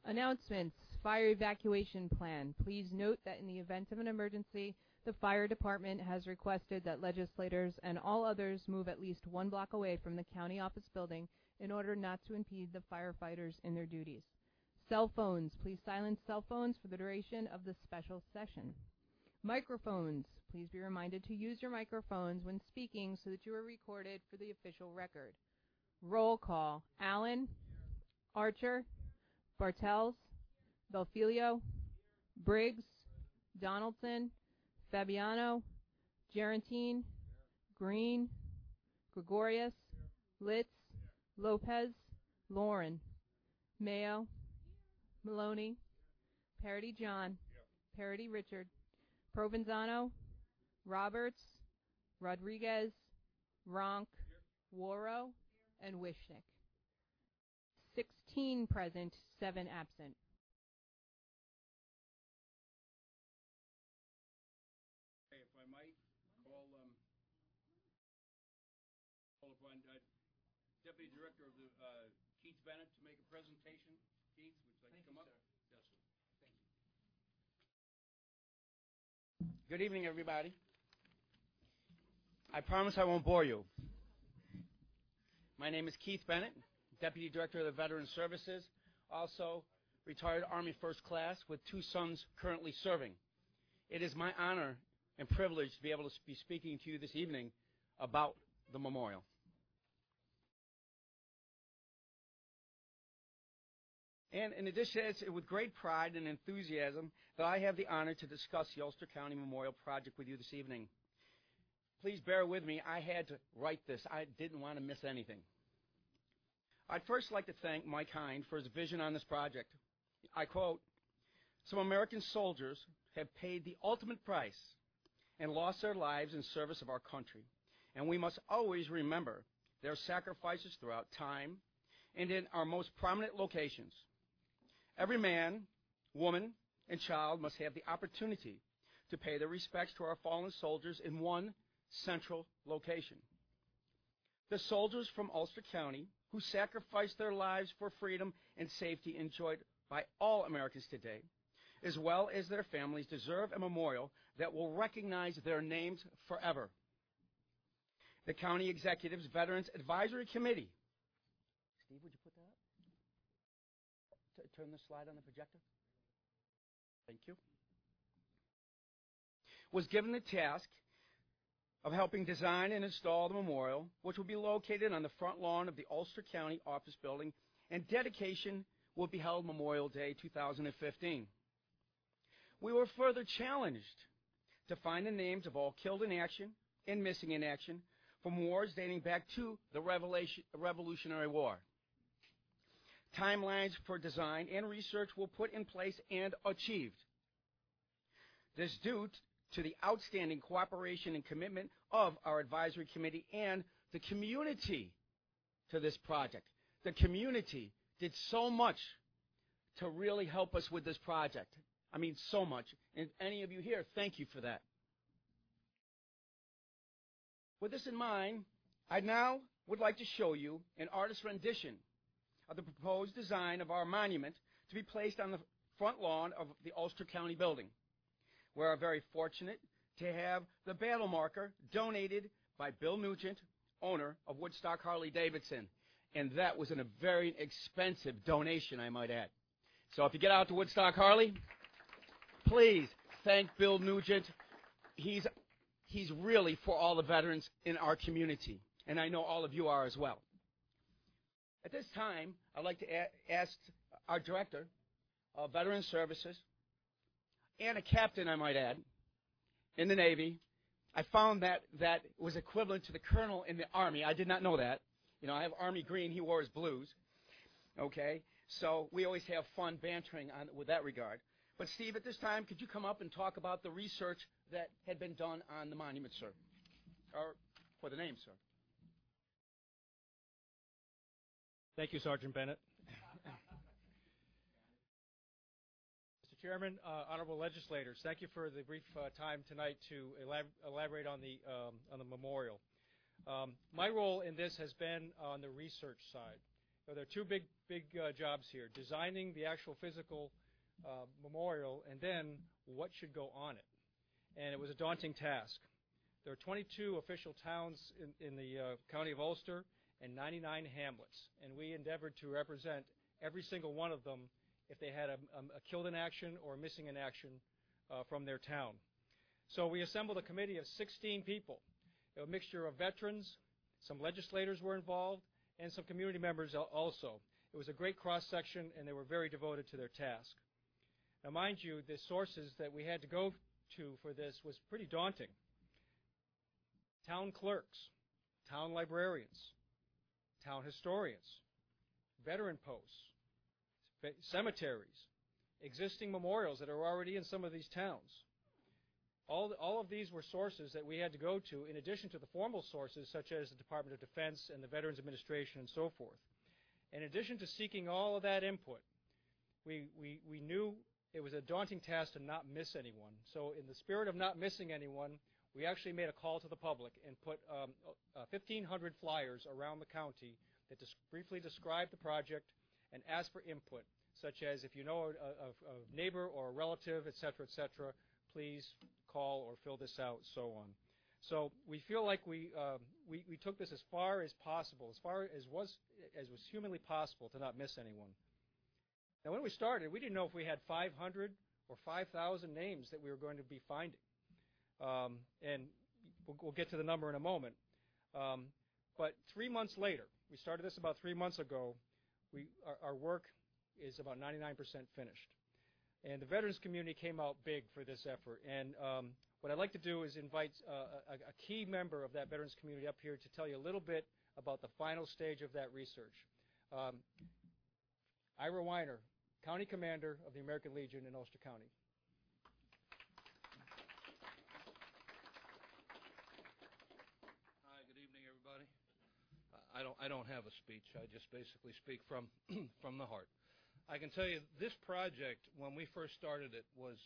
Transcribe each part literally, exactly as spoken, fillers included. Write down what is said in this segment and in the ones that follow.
Announcements. Fire evacuation plan. Please note that in the event of an emergency, the fire department has requested that legislators and all others move at least one block away from the county office building in order not to impede the firefighters in their duties. Cell phones. Please silence cell phones for the duration of the special session. Microphones. Please be reminded to use your microphones when speaking so that you are recorded for the official record. Roll call. Allen, Archer, Bartels, Belfilio, Briggs, Donaldson, Fabiano, Gerantine, Green, Gregorius, Litz, Lopez, Lauren, Mayo, Maloney, Parity John, Parity Richard, Provenzano, Roberts, Rodriguez, Ronk, Waro, and Wishnick. sixteen present, seven absent. Okay, if I might call, um, call upon uh, Deputy Director of the uh, Keith Bennett to make a presentation. Keith, would you like Thank to come you, up? sir. Yes, sir. Thank you. Good evening, everybody. I promise I won't bore you. My name is Keith Bennett, Deputy Director of the Veteran Services, also retired Army First Class with two sons currently serving. It is my honor and privilege to be able to be speaking to you this evening about the memorial. And in addition, it's with great pride and enthusiasm that I have the honor to discuss the Ulster County Memorial Project with you this evening. Please bear with me. I had to write this. I didn't want to miss anything. I'd first like to thank Mike Hind for his vision on this project. I quote, "Some American soldiers have paid the ultimate price and lost their lives in service of our country, and we must always remember their sacrifices throughout time and in our most prominent locations. Every man, woman, and child must have the opportunity to pay their respects to our fallen soldiers in one central location. The soldiers from Ulster County who sacrificed their lives for freedom and safety enjoyed by all Americans today, as well as their families, deserve a memorial that will recognize their names forever. The County Executive's Veterans Advisory Committee," Steve, would you put that up? T- turn the slide on the projector. Thank you. "Was given the task of helping design and install the memorial, which will be located on the front lawn of the Ulster County Office Building, and dedication will be held Memorial Day two thousand fifteen. We were further challenged to find the names of all killed in action and missing in action from wars dating back to the Revolutionary War. Timelines for design and research were put in place and achieved. This due to the outstanding cooperation and commitment of our advisory committee and the community to this project. The community did so much to really help us with this project. I mean, so much. And any of you here, thank you for that. With this in mind, I now would like to show you an artist's rendition of the proposed design of our monument to be placed on the front lawn of the Ulster County building. We are very fortunate to have the battle marker donated by Bill Nugent, owner of Woodstock Harley-Davidson. And that was in a very expensive donation, I might add. So if you get out to Woodstock Harley, please thank Bill Nugent. He's, he's really for all the veterans in our community. And I know all of you are as well. At this time, I'd like to a- ask our Director of Veteran Services, and a captain, I might add, in the Navy. I found that that was equivalent to the colonel in the Army. I did not know that. You know, I have Army green. He wore his blues. Okay? So we always have fun bantering on, with that regard. But, Steve, at this time, could you come up and talk about the research that had been done on the monument, sir? Or for the name, sir. Thank you, Sergeant Bennett. Mister Chairman, uh, honorable legislators, thank you for the brief uh, time tonight to elab elaborate on the, um, on the memorial. Um, my role in this has been on the research side. So there are two big, big uh, jobs here: designing the actual physical uh, memorial, and then what should go on it. And it was a daunting task. There are twenty-two official towns in, in the uh, county of Ulster and ninety-nine hamlets, and we endeavored to represent every single one of them if they had a, a, a killed in action or missing in action uh, from their town. So we assembled a committee of sixteen people, a mixture of veterans, some legislators were involved, and some community members also. It was a great cross-section, and they were very devoted to their task. Now, mind you, the sources that we had to go to for this was pretty daunting. Town clerks, town librarians, town historians, veteran posts, cemeteries, existing memorials that are already in some of these towns. All, all of these were sources that we had to go to in addition to the formal sources such as the Department of Defense and the Veterans Administration and so forth. In addition to seeking all of that input, we, we, we knew it was a daunting task to not miss anyone. So in the spirit of not missing anyone, we actually made a call to the public and put um, uh, fifteen hundred flyers around the county that des- briefly described the project and asked for input, such as if you know a, a, a neighbor or a relative, et cetera, et cetera, please call or fill this out, so on. So we feel like we, uh, we, we took this as far as possible, as far as was, as was humanly possible to not miss anyone. Now, when we started, we didn't know if we had five hundred or five thousand names that we were going to be finding. Um, and we'll, we'll get to the number in a moment. Um, but three months later, we started this about three months ago, we, our, our work is about ninety-nine percent finished. And the veterans community came out big for this effort. And um, what I'd like to do is invite uh, a, a key member of that veterans community up here to tell you a little bit about the final stage of that research. Um, Ira Weiner, County Commander of the American Legion in Ulster County. Hi, good evening, everybody. I don't, I don't have a speech. I just basically speak from, from the heart. I can tell you this project, when we first started it, was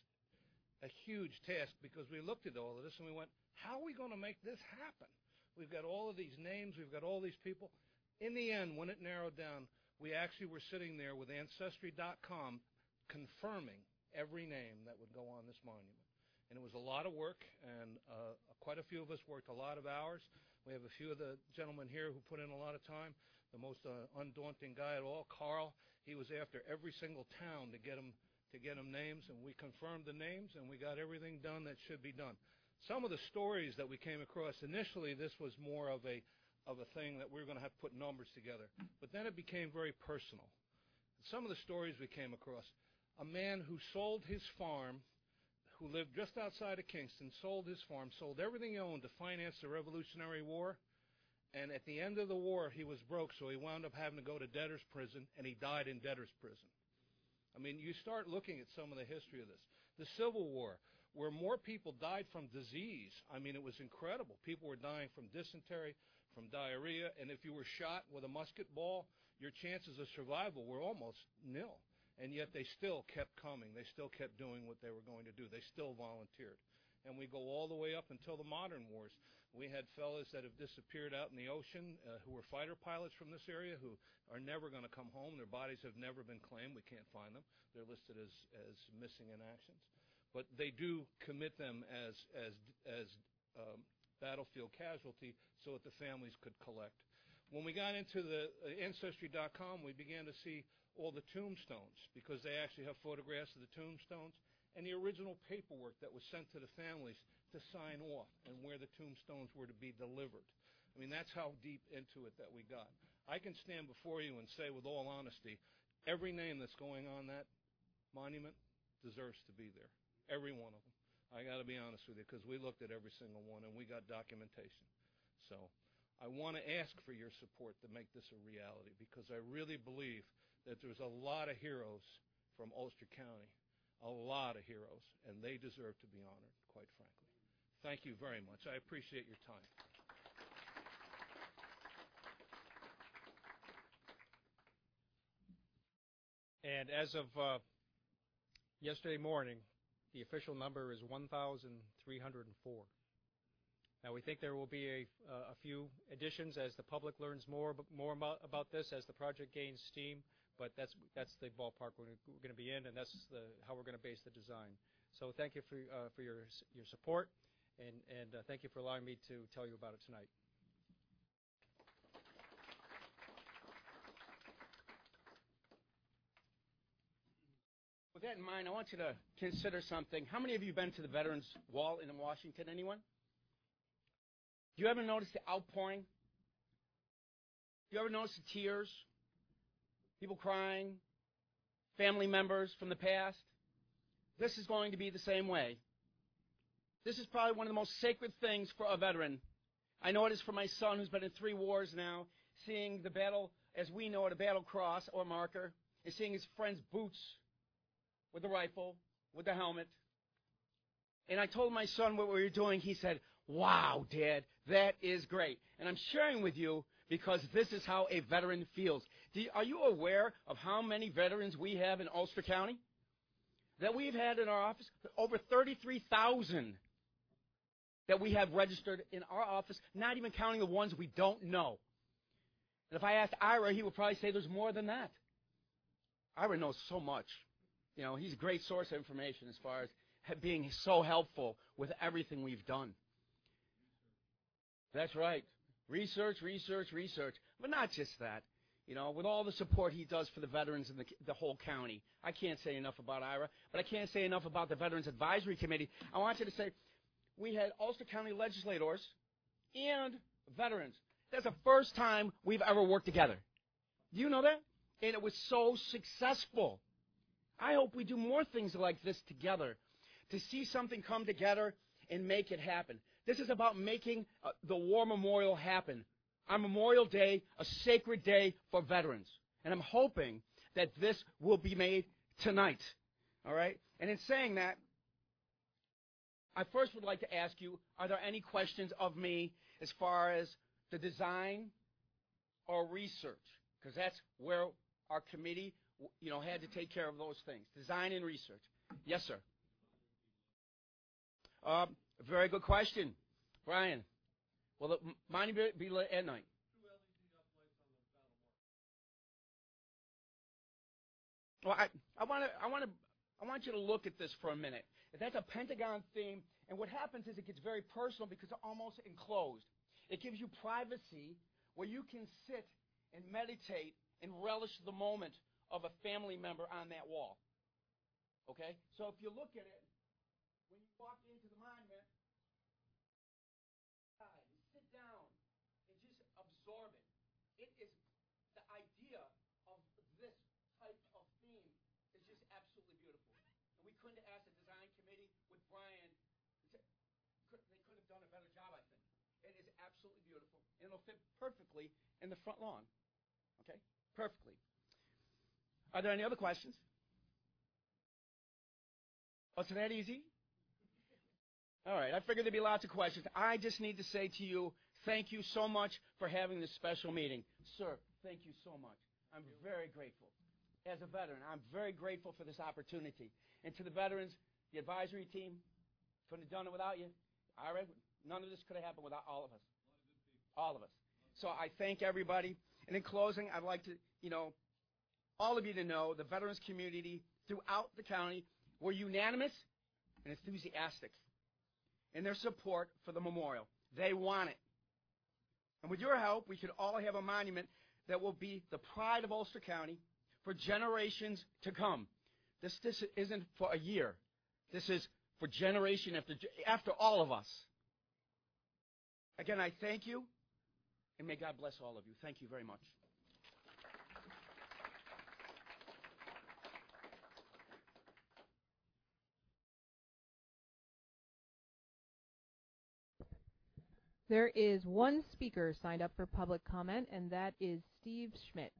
a huge task because we looked at all of this and we went, how are we going to make this happen? We've got all of these names. We've got all these people. In the end, when it narrowed down, we actually were sitting there with Ancestry dot com confirming every name that would go on this monument. And it was a lot of work, and uh, quite a few of us worked a lot of hours. We have a few of the gentlemen here who put in a lot of time. The most uh, undaunting guy at all, Carl, he was after every single town to get them to get them names, and we confirmed the names, and we got everything done that should be done. Some of the stories that we came across, initially this was more of a of a thing that we were going to have to put numbers together, but then it became very personal. Some of the stories we came across, a man who sold his farm, who lived just outside of Kingston, sold his farm, sold everything he owned to finance the Revolutionary War. And at the end of the war, he was broke, so he wound up having to go to debtor's prison, and he died in debtor's prison. I mean, you start looking at some of the history of this. The Civil War, where more people died from disease. I mean, it was incredible. People were dying from dysentery, from diarrhea, and if you were shot with a musket ball, your chances of survival were almost nil. And yet they still kept coming. They still kept doing what they were going to do. They still volunteered. And we go all the way up until the modern wars. We had fellas that have disappeared out in the ocean uh, who were fighter pilots from this area who are never going to come home. Their bodies have never been claimed. We can't find them. They're listed as, as missing in actions. But they do commit them as, as, as um, battlefield casualty so that the families could collect. When we got into the uh, Ancestry dot com, we began to see all the tombstones because they actually have photographs of the tombstones and the original paperwork that was sent to the families to sign off and where the tombstones were to be delivered. I mean, that's how deep into it that we got. I can stand before you and say with all honesty, every name that's going on that monument deserves to be there. Every one of them. I got to be honest with you because we looked at every single one and we got documentation. So I want to ask for your support to make this a reality because I really believe that there's a lot of heroes from Ulster County, a lot of heroes, and they deserve to be honored, quite frankly. Thank you very much. I appreciate your time. And as of uh, yesterday morning, the official number is one thousand three hundred four. Now, we think there will be a, uh, a few additions as the public learns more, more about, about this, as the project gains steam, but that's, that's the ballpark we're going to be in, and that's the, how we're going to base the design. So thank you for, uh, for your, your support, and, and uh, thank you for allowing me to tell you about it tonight. With that in mind, I want you to consider something. How many of you have been to the Veterans Wall in Washington? Anyone? Do you ever notice the outpouring? Do you ever notice the tears? People crying? Family members from the past? This is going to be the same way. This is probably one of the most sacred things for a veteran. I know it is for my son, who's been in three wars now, seeing the battle, as we know it, a battle cross or marker, and seeing his friend's boots with the rifle, with the helmet. And I told my son what we were doing. He said, "Wow, Dad, that is great." And I'm sharing with you because this is how a veteran feels. Do you, are you aware of how many veterans we have in Ulster County? That we've had in our office? Over thirty-three thousand that we have registered in our office, not even counting the ones we don't know. And if I asked Ira, he would probably say there's more than that. Ira knows so much. You know, he's a great source of information as far as being so helpful with everything we've done. That's right. Research, research, research. But not just that. You know, with all the support he does for the veterans in the, the whole county. I can't say enough about Ira, but I can't say enough about the Veterans Advisory Committee. I want you to say we had Ulster County legislators and veterans. That's the first time we've ever worked together. Do you know that? And it was so successful. I hope we do more things like this together to see something come together and make it happen. This is about making uh, the War Memorial happen. On Memorial Day, a sacred day for veterans. And I'm hoping that this will be made tonight. All right? And in saying that, I first would like to ask you, are there any questions of me as far as the design or research? Because that's where our committee, you know, had to take care of those things, design and research. Yes, sir. Uh, very good question, Brian. Will it mine be lit at night? Well, I, I want to, I want to, I want you to look at this for a minute. That's a Pentagon theme, and what happens is it gets very personal because it's almost enclosed. It gives you privacy where you can sit and meditate and relish the moment of a family member on that wall. Okay? So if you look at it, when you walk into the monument, sit down and just absorb it. It is the idea of this type of theme is just absolutely beautiful. And we couldn't ask the design committee with Brian. To, could, they couldn't have done a better job, I think. It is absolutely beautiful. And it'll fit perfectly in the front lawn. Okay? Perfectly. Are there any other questions? Oh, so that easy? All right. I figured there'd be lots of questions. I just need to say to you, thank you so much for having this special meeting. Sir, thank you so much. I'm very grateful. As a veteran, I'm very grateful for this opportunity. And to the veterans, the advisory team, couldn't have done it without you. All right? None of this could have happened without all of us. All of us. So I thank everybody. And in closing, I'd like to, you know, all of you to know the veterans community throughout the county were unanimous and enthusiastic in their support for the memorial. They want it. And with your help, we could all have a monument that will be the pride of Ulster County for generations to come. This, this isn't for a year. This is for generation after, after all of us. Again, I thank you, and may God bless all of you. Thank you very much. There is one speaker signed up for public comment, and that is Steve Schmidt.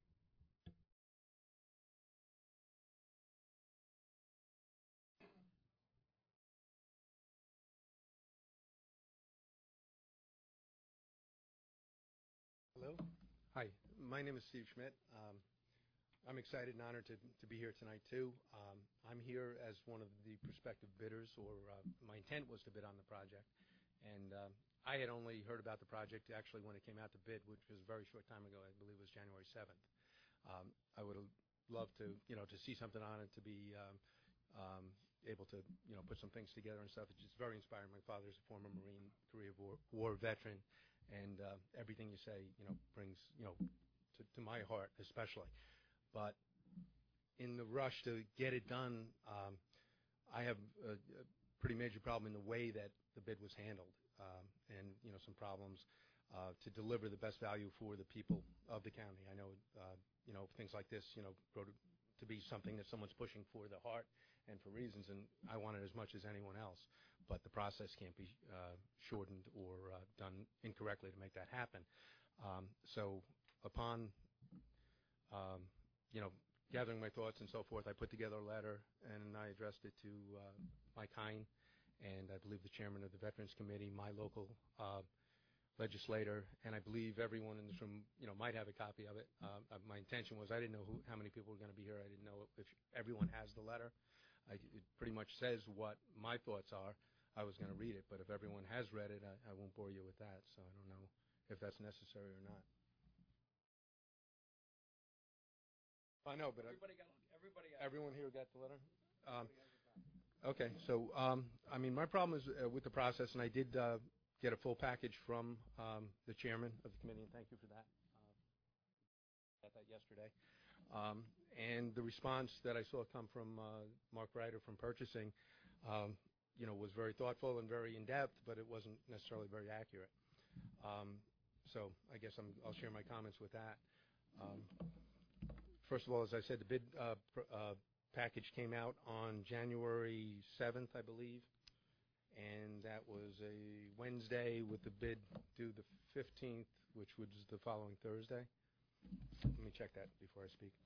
Hello. Hi. My name is Steve Schmidt. Um, I'm excited and honored to, to be here tonight, too. Um, I'm here as one of the prospective bidders, or uh, my intent was to bid on the project. And uh, I had only heard about the project actually when it came out to bid, which was a very short time ago. I believe it was January seventh. Um, I would have loved to, you know, to see something on it, to be um, um, able to, you know, put some things together and stuff. It's just very inspiring. My father's a former Marine, Korea War, War veteran, and uh, everything you say, you know, brings, you know, to, to my heart especially. But in the rush to get it done, um, I have a, a pretty major problem in the way that the bid was handled, um, and, you know, some problems uh, to deliver the best value for the people of the county. I know, uh, you know, things like this, you know, grow to, to be something that someone's pushing for the heart and for reasons, and I want it as much as anyone else, but the process can't be uh, shortened or uh, done incorrectly to make that happen. Um, so upon, um, you know, gathering my thoughts and so forth, I put together a letter, and I addressed it to uh, Mike Hine, and I believe the chairman of the Veterans Committee, my local uh, legislator, and I believe everyone in this room, you know, might have a copy of it. Uh, uh, my intention was I didn't know who, how many people were going to be here. I didn't know if everyone has the letter. I, it pretty much says what my thoughts are. I was going to read it, but if everyone has read it, I, I won't bore you with that. So I don't know if that's necessary or not. I know, but Everybody got, everybody got. everyone here got the letter. Um, okay, so um, I mean, my problem is uh, with the process, and I did uh, get a full package from um, the chairman of the committee, and thank you for that. Uh, got that yesterday. Um, and the response that I saw come from uh, Mark Ryder from purchasing, um, you know, was very thoughtful and very in-depth, but it wasn't necessarily very accurate. Um, so I guess I'm, I'll share my comments with that. Um, first of all, as I said, the bid uh, pr- uh, package came out on January seventh, I believe, and that was a Wednesday with the bid due the fifteenth, which was the following Thursday. Let me check that before I speak.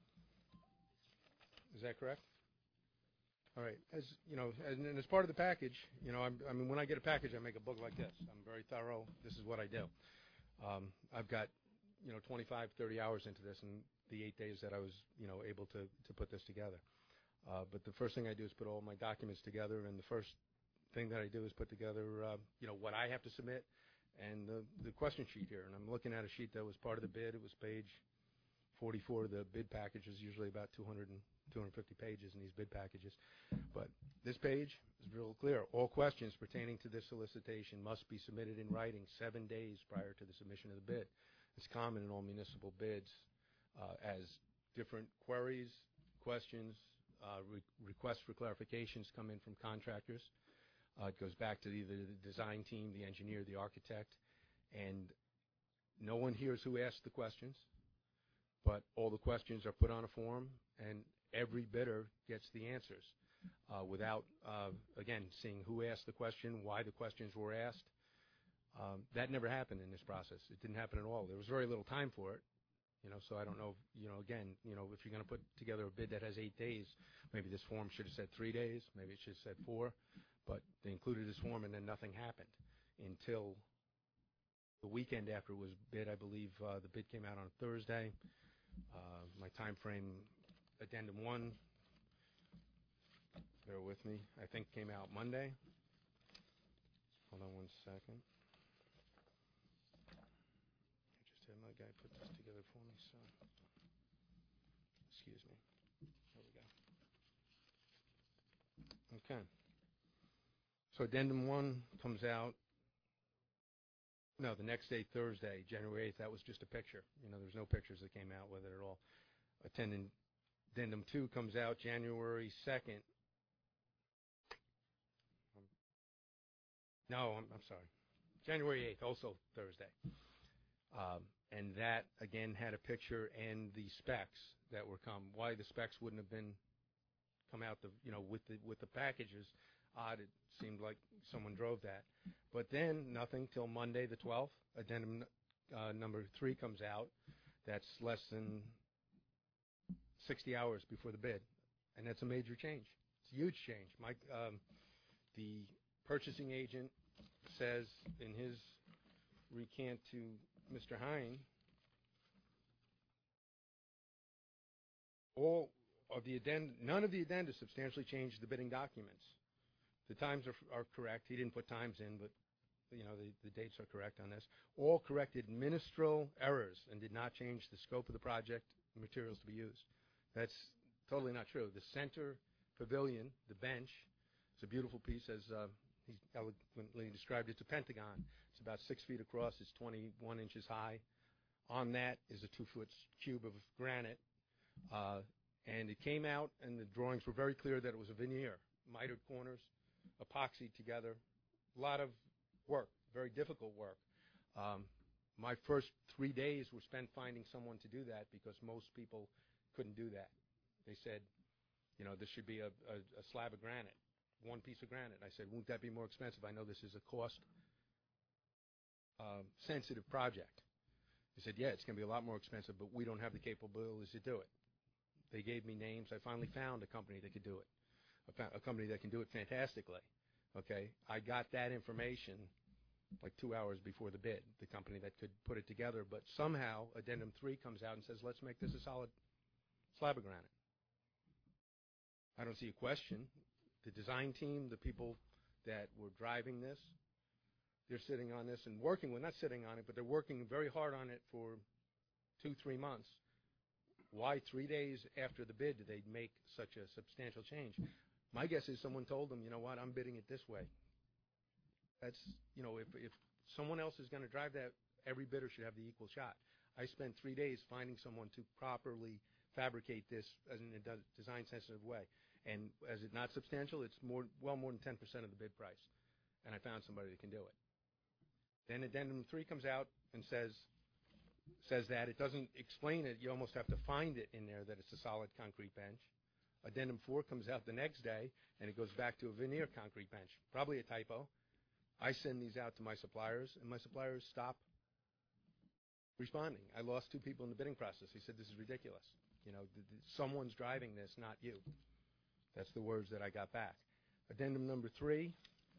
Is that correct? All right. As you know, as, and as part of the package, you know, I'm, I mean, when I get a package, I make a book like this. I'm very thorough. This is what I do. Um, I've got, you know, twenty-five, thirty hours into this in the eight days that I was, you know, able to, to put this together. Uh, but the first thing I do is put all my documents together, and the first thing that I do is put together, uh, you know, what I have to submit and the, the question sheet here. And I'm looking at a sheet that was part of the bid. It was page forty-four. The bid package is usually about two hundred and two hundred fifty pages in these bid packages. But this page is real clear. All questions pertaining to this solicitation must be submitted in writing seven days prior to the submission of the bid. It's common in all municipal bids uh, as different queries, questions, uh, re- requests for clarifications come in from contractors. Uh, it goes back to either the design team, the engineer, the architect, and no one hears who asked the questions, but all the questions are put on a form, and every bidder gets the answers uh, without, uh, again, seeing who asked the question, why the questions were asked. Um, that never happened in this process. It didn't happen at all. There was very little time for it, you know, so I don't know, if, you know, again, you know, if you're going to put together a bid that has eight days, maybe this form should have said three days, maybe it should have said four, but they included this form and then nothing happened until the weekend after it was bid. I believe uh, the bid came out on Thursday. Uh, my time frame, addendum one, bear with me, I think came out Monday. Hold on one second. I just had my guy put this together for me, so excuse me. There we go. Okay. So addendum one comes out, no, the next day, Thursday, January eighth. That was just a picture. You know, there's no pictures that came out with it at all. Attendant, addendum two comes out January second. Um, no, I'm, I'm sorry. January eighth, also Thursday. Um, and that, again, had a picture and the specs that were come. Why the specs wouldn't have been come out, the you know, with the with the packages, odd. It seemed like someone drove that. But then nothing till Monday the twelfth. Addendum uh, number three comes out. That's less than sixty hours before the bid, and that's a major change. It's a huge change. Mike, um, the purchasing agent says in his recant to Mister Hine, all of the addenda, none of the addenda substantially changed the bidding documents. The times are, are correct. He didn't put times in, but you know, the, the dates are correct on this, all corrected ministerial errors and did not change the scope of the project, materials to be used. That's totally not true. The center pavilion, the bench, it's a beautiful piece, as uh, he eloquently described. It's a pentagon. It's about six feet across. It's twenty-one inches high. On that is a two-foot cube of granite. Uh, and it came out, and the drawings were very clear that it was a veneer, mitered corners, epoxied together. A lot of work, very difficult work. Um, my first three days were spent finding someone to do that because most people couldn't do that. They said, you know, this should be a, a, a slab of granite, one piece of granite. I said, won't that be more expensive? I know this is a cost-sensitive um, project. They said, yeah, it's going to be a lot more expensive, but we don't have the capabilities to do it. They gave me names. I finally found a company that could do it, a, a company that can do it fantastically. Okay, I got that information like two hours before the bid, the company that could put it together, but somehow Addendum three comes out and says, let's make this a solid slab of granite. I don't see a question. The design team, the people that were driving this, they're sitting on this and working, well, not sitting on it, but they're working very hard on it for two, three months. Why three days after the bid did they make such a substantial change? My guess is someone told them, you know what, I'm bidding it this way. That's, you know, if, if someone else is going to drive that, every bidder should have the equal shot. I spent three days finding someone to properly fabricate this as in a design-sensitive way. And as it's not substantial, it's more, well more than ten percent of the bid price. And I found somebody that can do it. Then Addendum three comes out and says, says that. It doesn't explain it. You almost have to find it in there that it's a solid concrete bench. Addendum four comes out the next day, and it goes back to a veneer concrete bench. Probably a typo. I send these out to my suppliers, and my suppliers stop responding. I lost two people in the bidding process. He said, this is ridiculous. You know, th- th- someone's driving this, not you. That's the words that I got back. Addendum number three,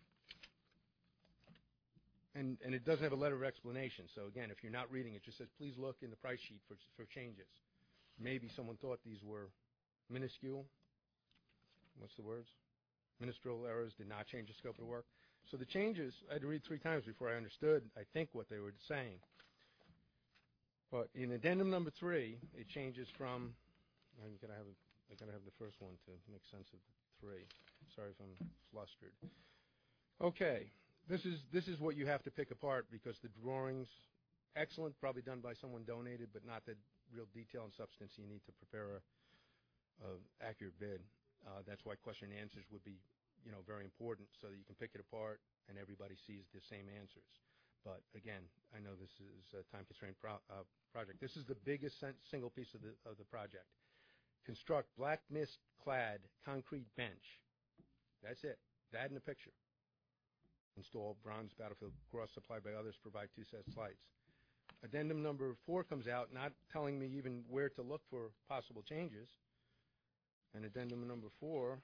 and, and it doesn't have a letter of explanation. So, again, if you're not reading it, it just says, please look in the price sheet for, for changes. Maybe someone thought these were minuscule. What's the words? Ministerial errors did not change the scope of the work. So the changes, I had to read three times before I understood, I think, what they were saying. But in addendum number three, it changes from, I'm going to have, I'm going to have the first one to make sense of the three. Sorry if I'm flustered. Okay, this is, this is what you have to pick apart because the drawings, excellent, probably done by someone donated, but not the real detail and substance you need to prepare a, a accurate bid. Uh, that's why question and answers would be, you know, very important so that you can pick it apart and everybody sees the same answers. But again, I know this is a time-constrained pro uh, project. This is the biggest single piece of the of the project. Construct black mist-clad concrete bench. That's it. That in the picture. Install bronze battlefield cross supplied by others. Provide two sets of lights. Addendum number four comes out, not telling me even where to look for possible changes. And addendum number four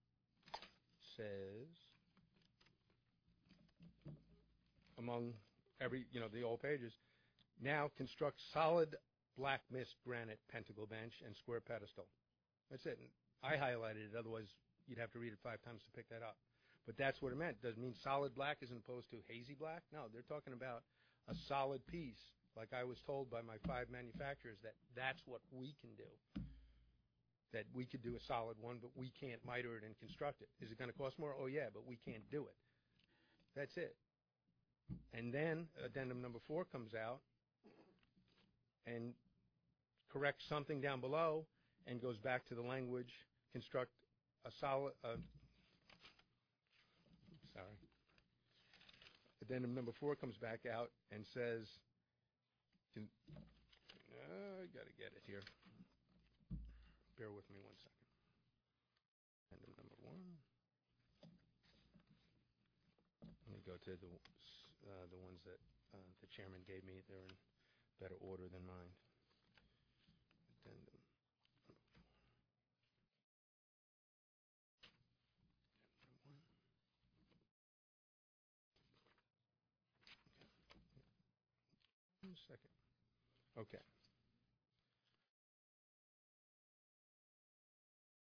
says, among every, you know, the old pages, now construct solid black mist granite pentacle bench and square pedestal. That's it. And I highlighted it, otherwise you'd have to read it five times to pick that up. But that's what it meant. Does it mean solid black as opposed to hazy black? No, they're talking about a solid piece. Like I was told by my five manufacturers that that's what we can do. That we could do a solid one, but we can't miter it and construct it. Is it going to cost more? Oh, yeah, but we can't do it. That's it. And then addendum number four comes out and corrects something down below and goes back to the language, construct a solid, uh, sorry. Addendum number four comes back out and says, can, uh, I got to get it here. Bear with me one second. Addendum number one. Let me go to the uh, the ones that uh, the chairman gave me. They're in better order than mine. Addendum. One second. Okay.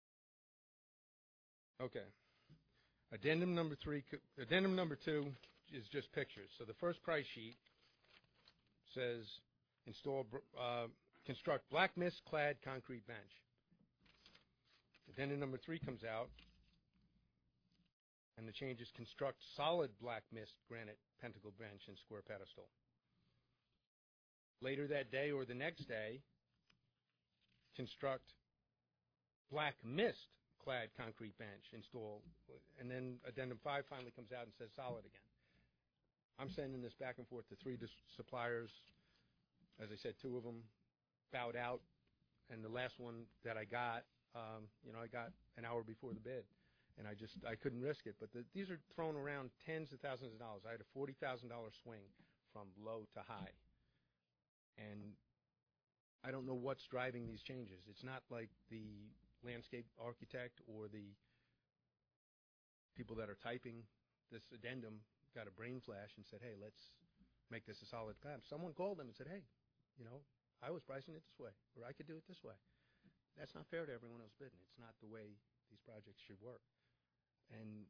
Okay. Addendum number three, addendum number two is just pictures. So the first price sheet says install, uh, construct black mist clad concrete bench. Then the number three comes out, and the change is construct solid black mist granite pentacle bench and square pedestal. Later that day or the next day, construct black mist clad concrete bench, install, and then addendum five finally comes out and says solid again. I'm sending this back and forth to three dis- suppliers. As I said, two of them bowed out, and the last one that I got, um, you know, I got an hour before the bid, and I just I couldn't risk it. But the, these are thrown around tens of thousands of dollars. I had a forty thousand dollars swing from low to high, and I don't know what's driving these changes. It's not like the landscape architect or the people that are typing this addendum got a brain flash and said, hey, let's make this a solid plan. Someone called them and said, hey, you know, I was pricing it this way, or I could do it this way. That's not fair to everyone else bidding. It's not the way these projects should work. And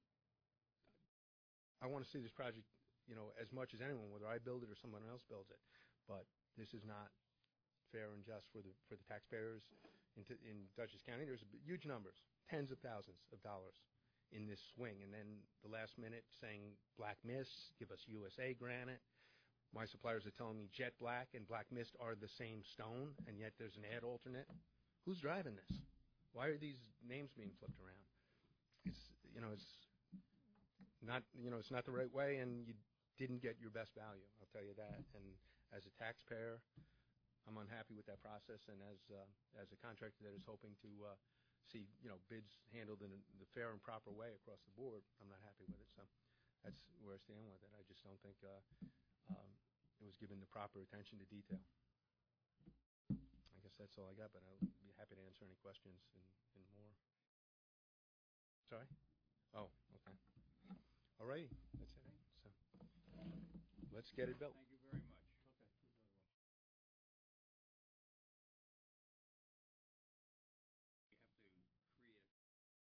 I want to see this project, you know, as much as anyone, whether I build it or someone else builds it. But this is not fair and just for the for the taxpayers in, t- in Dutchess County. There's huge numbers, tens of thousands of dollars in this swing. And then the last minute saying black mist, give us U S A granite. My suppliers are telling me jet black and black mist are the same stone, and yet there's an add alternate. Who's driving this? Why are these names being flipped around? It's, you know, it's not, you know, it's not the right way, and you didn't get your best value. I'll tell you that. And as a taxpayer, I'm unhappy with that process, and as uh, as a contractor that is hoping to uh, see, you know, bids handled in the fair and proper way across the board, I'm not happy with it. So that's where I stand with it. I just don't think uh, um, it was given the proper attention to detail. I guess that's all I got, but I'll be happy to answer any questions and, and more. Sorry? Oh, okay. All right, that's it. So let's get it built. Thank you very much. We have to create a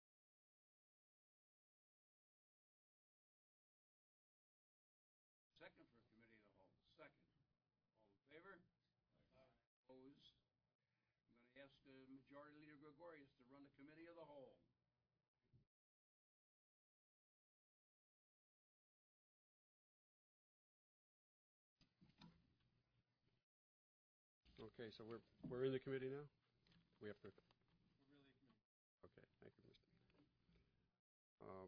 second for committee of the whole. Second. All in favor? Opposed? I'm going to ask uh, Majority Leader Gregorius to run the committee of the whole. Okay, so we're we're in the committee now? We have to. Okay, thank you, Mister Um,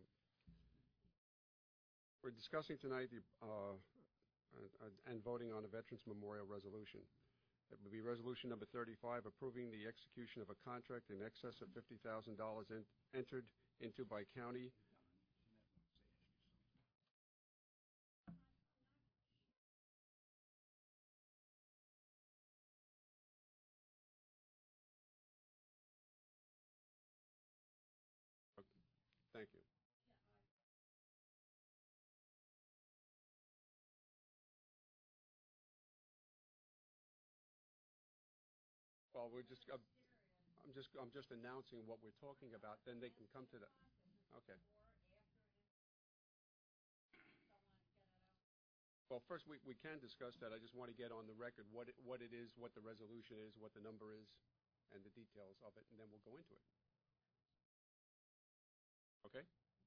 we're discussing tonight the uh, uh, and voting on a Veterans Memorial Resolution. It would be Resolution Number thirty-five, approving the execution of a contract in excess of fifty thousand dollars en entered into by county. Thank you. Well, we're just, uh, I'm just, I'm just announcing what we're talking about, then they can come to the, okay. Well, first, we, we can discuss that. I just want to get on the record what it, what it is, what the resolution is, what the number is, and the details of it, and then we'll go into it. Okay?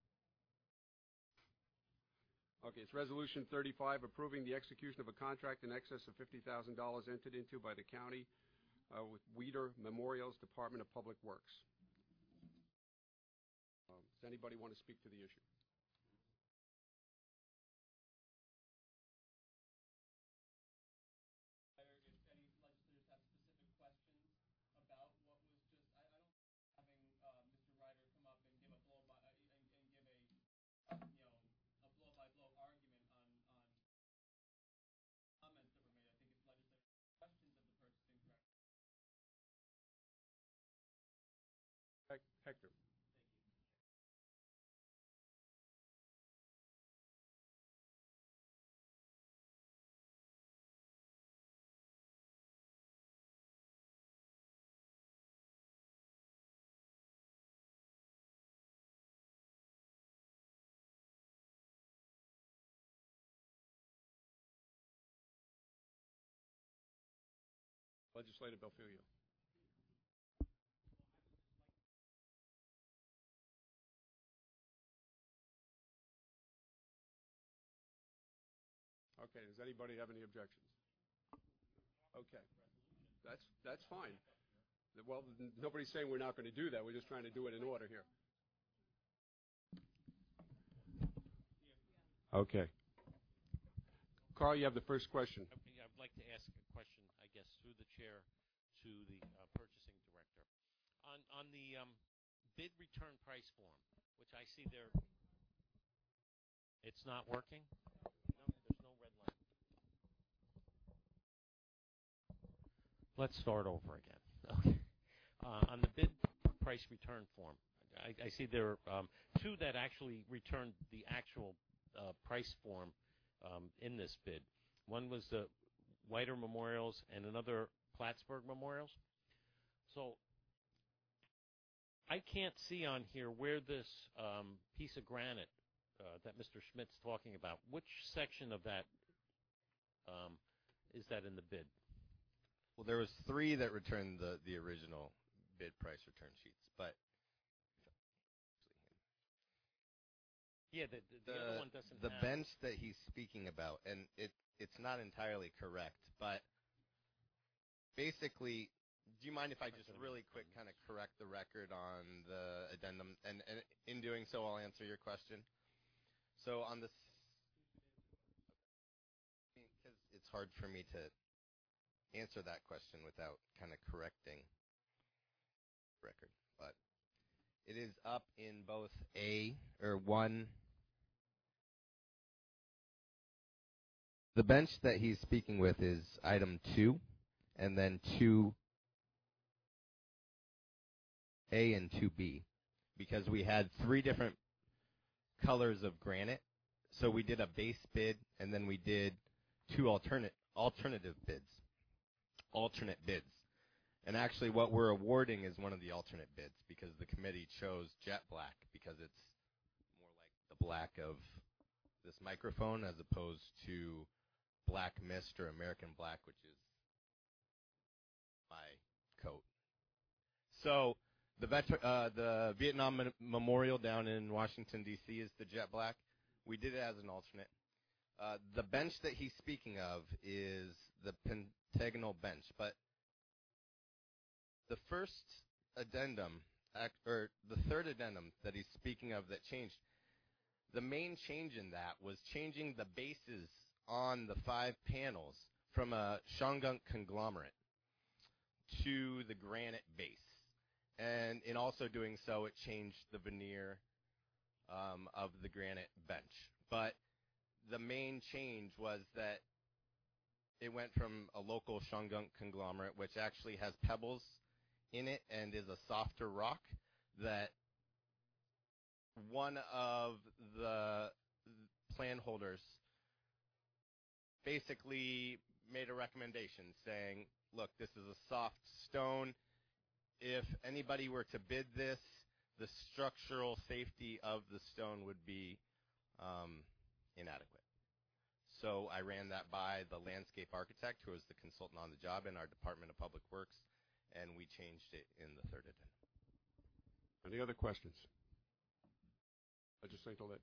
Okay, it's Resolution thirty-five, approving the execution of a contract in excess of fifty thousand dollars entered into by the county uh, with Weeder Memorials Department of Public Works. Um, does anybody want to speak to the issue? Hector. Legislator Belfiglio. Okay, does anybody have any objections? Okay, that's, that's fine. Well, n- nobody's saying we're not going to do that. We're just trying to do it in order here. Okay. Carl, you have the first question. Okay, I'd like to ask a question, I guess, through the chair to the uh, purchasing director. On, on the um, bid return price form, which I see there, it's not working? No, there's no red line. Let's start over again. Okay. Uh, on the bid price return form, I, I see there are um, two that actually returned the actual uh, price form um, in this bid. One was the Whiter Memorials and another Plattsburgh Memorials. So I can't see on here where this um, piece of granite uh, that Mister Schmidt's talking about, which section of that um, is that in the bid? Well, there was three that returned the, the original bid price return sheets, but Yeah, the, the, the the, other one doesn't the have. bench that he's speaking about, and it it's not entirely correct, but basically, do you mind if I just really quick kind of correct the record on the addendum, and, and in doing so, I'll answer your question. So on this, because it's hard for me to answer that question without kind of correcting record, but it is up in both A or one. The bench that he's speaking with is item two, and then two A and two B, because we had three different colors of granite. So we did a base bid, and then we did two alternate alternative bids, alternate bids. And actually what we're awarding is one of the alternate bids because the committee chose jet black because it's more like the black of this microphone as opposed to black mist or American black, which is my coat. So the veter- uh, the Vietnam Mem- Memorial down in Washington, D C is the jet black. We did it as an alternate. Uh, the bench that he's speaking of is the pentagonal bench, but the first addendum, act, or the third addendum that he's speaking of that changed, the main change in that was changing the bases on the five panels from a Shangunk conglomerate to the granite base. And in also doing so, it changed the veneer um, of the granite bench. But the main change was that it went from a local Shangunk conglomerate, which actually has pebbles in it and is a softer rock, that one of the plan holders basically made a recommendation saying, look, this is a soft stone. If anybody were to bid this, the structural safety of the stone would be um, inadequate. So I ran that by the landscape architect, who was the consultant on the job in our Department of Public Works, and we changed it in the third addendum. Any other questions? Legislator Litt.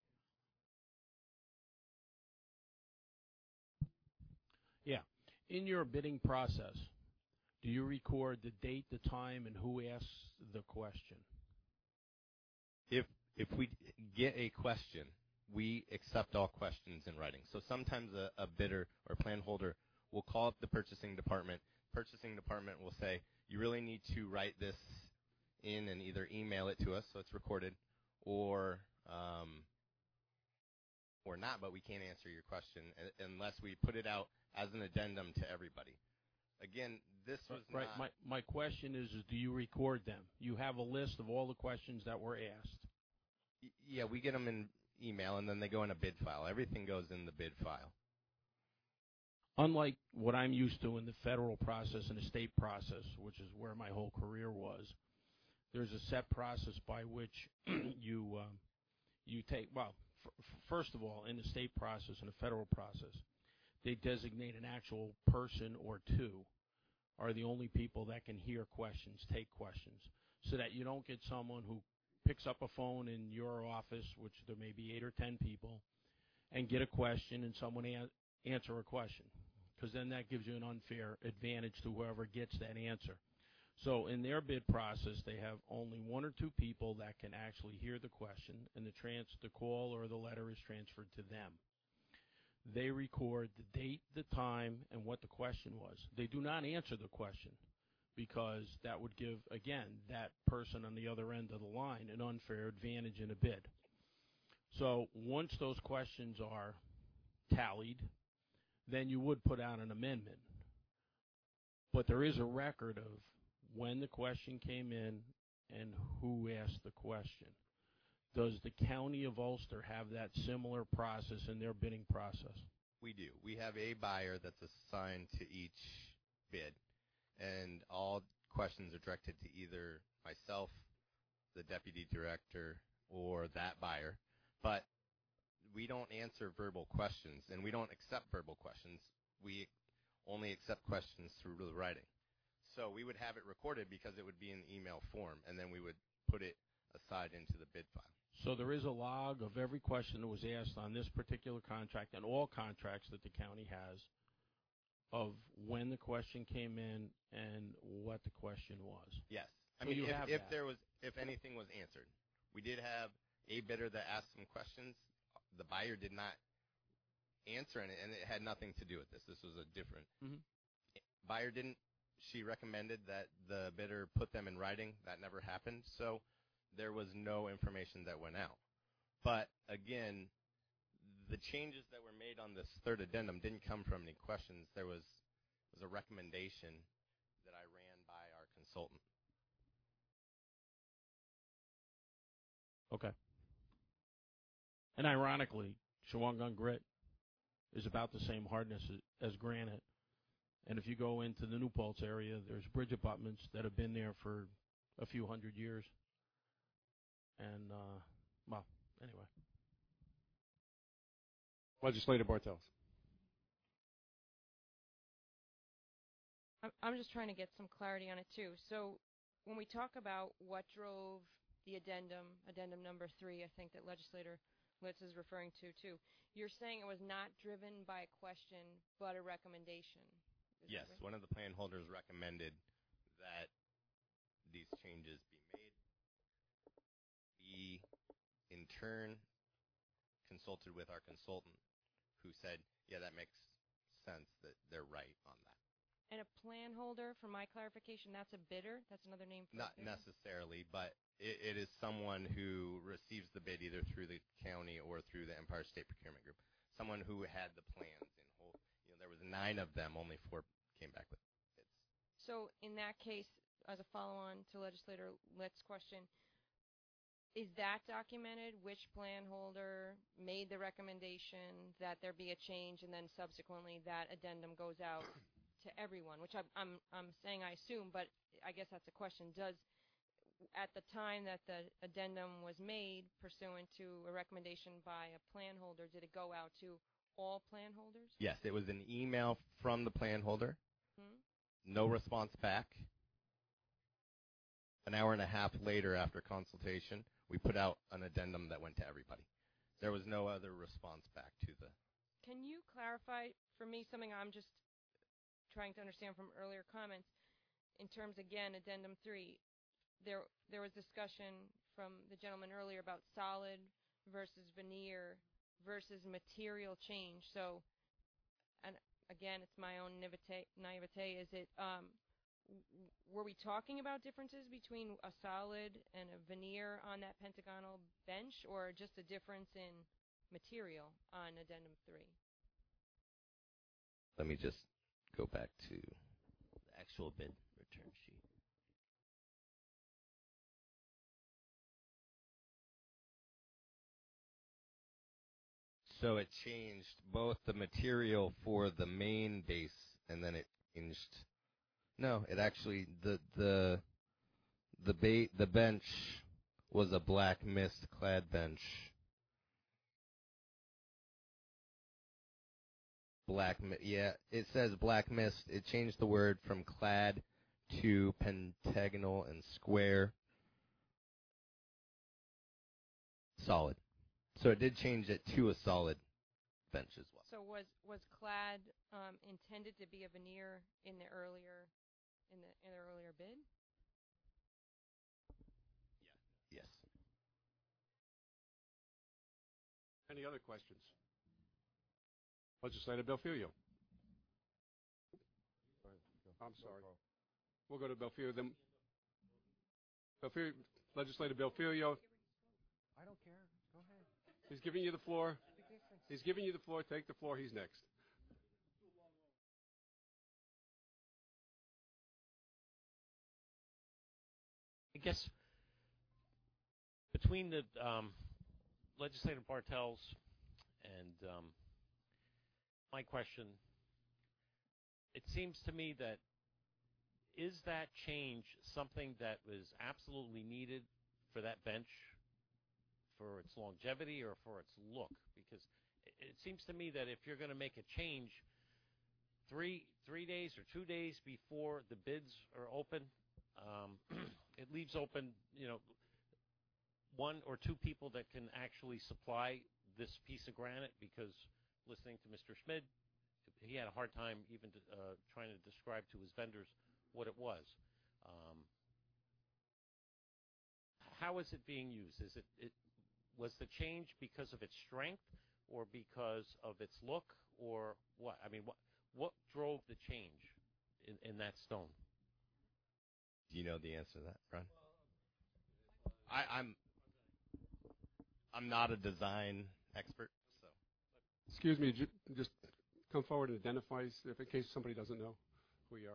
Yeah. In your bidding process, do you record the date, the time, and who asks the question? If if we get a question, we accept all questions in writing. So sometimes a, a bidder or plan holder will call up the purchasing department. Purchasing department will say, you really need to write this in and either email it to us so it's recorded, or um, or not, but we can't answer your question unless we put it out as an addendum to everybody. Again, this was right. not... My, my question is, is, do you record them? You have a list of all the questions that were asked. Y- yeah, we get them in email, and then they go in a bid file. Everything goes in the bid file. Unlike what I'm used to in the federal process and the state process, which is where my whole career was, there's a set process by which you um, you take, well, f- first of all, in the state process and the federal process, they designate an actual person or two are the only people that can hear questions, take questions, so that you don't get someone who picks up a phone in your office, which there may be eight or ten people, and get a question and someone an- answer a question, because then that gives you an unfair advantage to whoever gets that answer. So in their bid process, they have only one or two people that can actually hear the question, and the, trans- the call or the letter is transferred to them. They record the date, the time, and what the question was. They do not answer the question, because that would give, again, that person on the other end of the line an unfair advantage in a bid. So once those questions are tallied, then you would put out an amendment. But there is a record of when the question came in and who asked the question. Does the County of Ulster have that similar process in their bidding process? We do. We have a buyer that's assigned to each bid, and all questions are directed to either myself, the deputy director, or that buyer. But we don't answer verbal questions, and we don't accept verbal questions. We only accept questions through the writing. So we would have it recorded because it would be in email form, and then we would put it aside into the bid file. So there is a log of every question that was asked on this particular contract and all contracts that the county has of when the question came in and what the question was. Yes. I So mean, you if, have if that. there was, if anything was answered, we did have a bidder that asked some questions. The buyer did not answer, and it, and it had nothing to do with this. This was a different Mhm. buyer. Didn't she recommended that the bidder put them in writing? That never happened. So there was no information that went out. But again, the changes that were made on this third addendum didn't come from any questions. There was was a recommendation that I ran by our consultant. Okay. And ironically, Shawangunk grit is about the same hardness as, as granite. And if you go into the New Paltz area, there's bridge abutments that have been there for a few hundred years. And, uh, well, anyway. Legislator Bartels. I'm- I'm just trying to get some clarity on it, too. So when we talk about what drove the addendum, addendum number three, I think that Legislator Litz is referring to, too, you're saying it was not driven by a question but a recommendation. Is that Yes, right? one of the plan holders recommended that these changes be made. We, in turn, consulted with our consultant, who said, yeah, that makes sense, that they're right on that. And a plan holder, for my clarification, that's a bidder? That's another name for Not a bidder? necessarily, but it, it is someone who receives the bid either through the county or through the Empire State Procurement Group. Someone who had the plans in whole. You know, there was nine of them, only four came back with bids. So in that case, as a follow-on to Legislator Litz's question, is that documented, which plan holder made the recommendation that there be a change, and then subsequently that addendum goes out to everyone, which I'm, I'm, I'm saying I assume, but I guess that's a question. Does, at the time that the addendum was made pursuant to a recommendation by a plan holder, did it go out to all plan holders? Yes, it was an email from the plan holder. Hmm? No response back. An hour and a half later, after consultation, we put out an addendum that went to everybody. There was no other response back to the. Can you clarify for me something I'm just trying to understand from earlier comments? In terms, again, addendum three, there there was discussion from the gentleman earlier about solid versus veneer versus material change. So, and again, it's my own naivete. naivete. Is it, um, w- were we talking about differences between a solid and a veneer on that pentagonal bench, or just a difference in material on addendum three? Let me just go back to the actual bid return sheet. So it changed both the material for the main base, and then it changed. No, it actually the the the ba- the bench was a black mist clad bench. Black mi- yeah, it says black mist. It changed the word from clad to pentagonal and square. Solid. So it did change it to a solid bench as well. So was was clad um, intended to be a veneer in the earlier in the in the earlier bid? Yes. Any other questions? Legislator Belfiglio. I'm sorry. We'll go to Belfiglio. Then Belfiglio, Legislator Belfiglio. I don't care. Go ahead. He's giving you the floor. He's giving you the floor. Take the floor. He's next. I guess between the um, Legislator Bartels and um, my question, it seems to me that is that change something that was absolutely needed for that bench, for its longevity or for its look? Because it, it seems to me that if you're going to make a change three three days or two days before the bids are open, um, it leaves open, you know, one or two people that can actually supply this piece of granite, because listening to Mister Schmid, he had a hard time even to, uh, trying to describe to his vendors what it was. Um, how is it being used? Is it, it was the change because of its strength or because of its look, or what? I mean, what what drove the change in, in that stone? Do you know the answer to that, Ron? I, I'm I'm not a design expert, so. Excuse me. Ju- just come forward and identify, if in case somebody doesn't know who you are.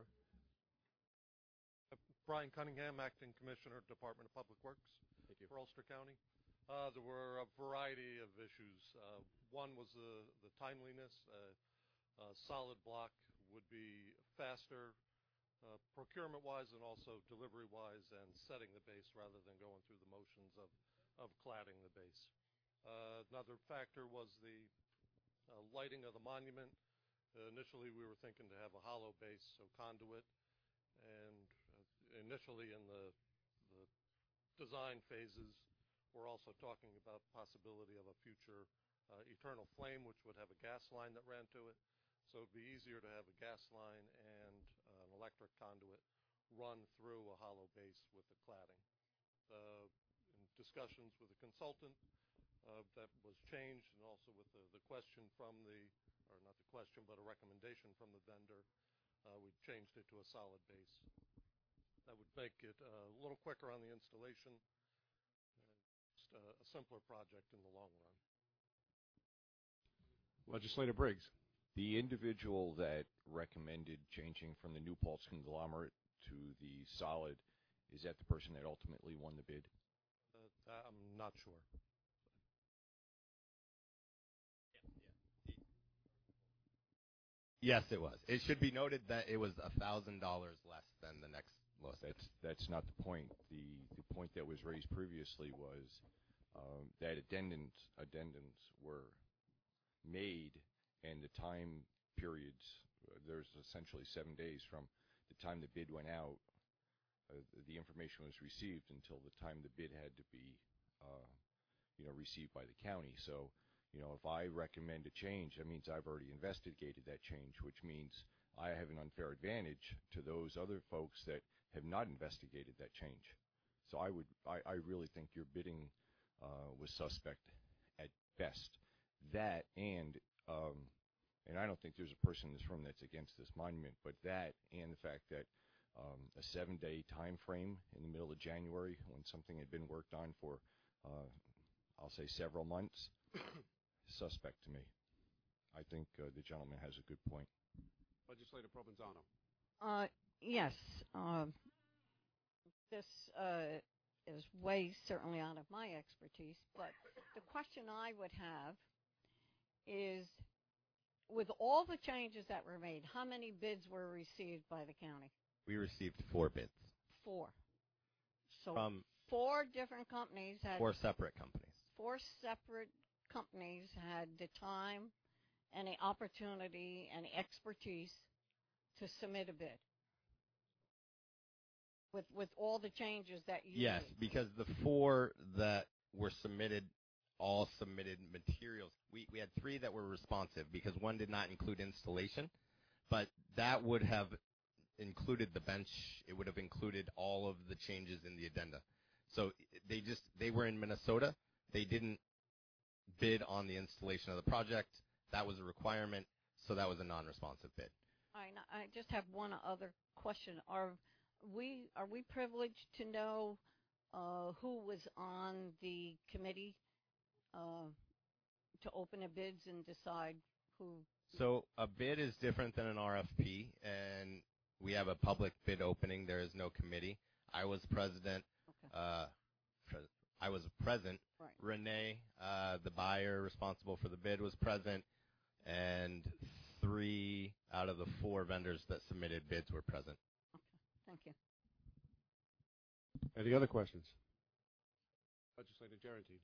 Brian Cunningham, Acting Commissioner, Department of Public Works for Ulster County. Uh, there were a variety of issues. Uh, one was the, the timeliness. Uh, uh, solid block would be faster uh, procurement-wise and also delivery-wise, and setting the base rather than going through the motions of, of cladding the base. Uh, another factor was the uh, lighting of the monument. Uh, initially, we were thinking to have a hollow base, so conduit, and initially in the, the design phases, we're also talking about possibility of a future uh, eternal flame, which would have a gas line that ran to it. So it'd be easier to have a gas line and uh, an electric conduit run through a hollow base with the cladding. Uh, in discussions with the consultant, uh, that was changed, and also with the, the question from the, or not the question, but a recommendation from the vendor, uh, we changed it to a solid base. That would make it uh, a little quicker on the installation, uh, just a, a simpler project in the long run. Legislator Briggs. The individual that recommended changing from the New Paltz conglomerate to the solid, is that the person that ultimately won the bid? Uh, I'm not sure. Yes, it was. It should be noted that it was a thousand dollars less than the next lowest. That's that's not the point. The the point that was raised previously was um, that addendums addendums were made, and the time periods. Uh, there's essentially seven days from the time the bid went out, uh, the information was received, until the time the bid had to be, uh, you know, received by the county. So. You know, if I recommend a change, that means I've already investigated that change, which means I have an unfair advantage to those other folks that have not investigated that change. So I would, I, I really think your bidding uh, was suspect at best. That and, um, and I don't think there's a person in this room that's against this monument, but that and the fact that um, a seven-day time frame in the middle of January when something had been worked on for, uh, I'll say, several months. Suspect to me. I think uh, the gentleman has a good point. Legislator Provenzano. Uh, yes. Um, this uh, is way certainly out of my expertise, but the question I would have is, with all the changes that were made, how many bids were received by the county? We received four bids. Four. So From four different companies had... Four separate companies. Four separate companies had the time any opportunity, any expertise to submit a bid? With with all the changes that you Yes, made. because the four that were submitted all submitted materials. We we had three that were responsive because one did not include installation, but that would have included the bench. It would have included all of the changes in the addenda. So they just they were in Minnesota. They didn't bid on the installation of the project. That was a requirement, so that was a non-responsive bid. All right, now, I just have one other question. Are we are we privileged to know uh, who was on the committee uh, to open the bids and decide who? So a bid is different than an R F P, and we have a public bid opening. There is no committee. I was president. Okay. Uh, pre- I was present. Right. Renee, uh, the buyer responsible for the bid, was present, and three out of the four vendors that submitted bids were present. Okay, thank you. Any other questions? Legislator Gerentine.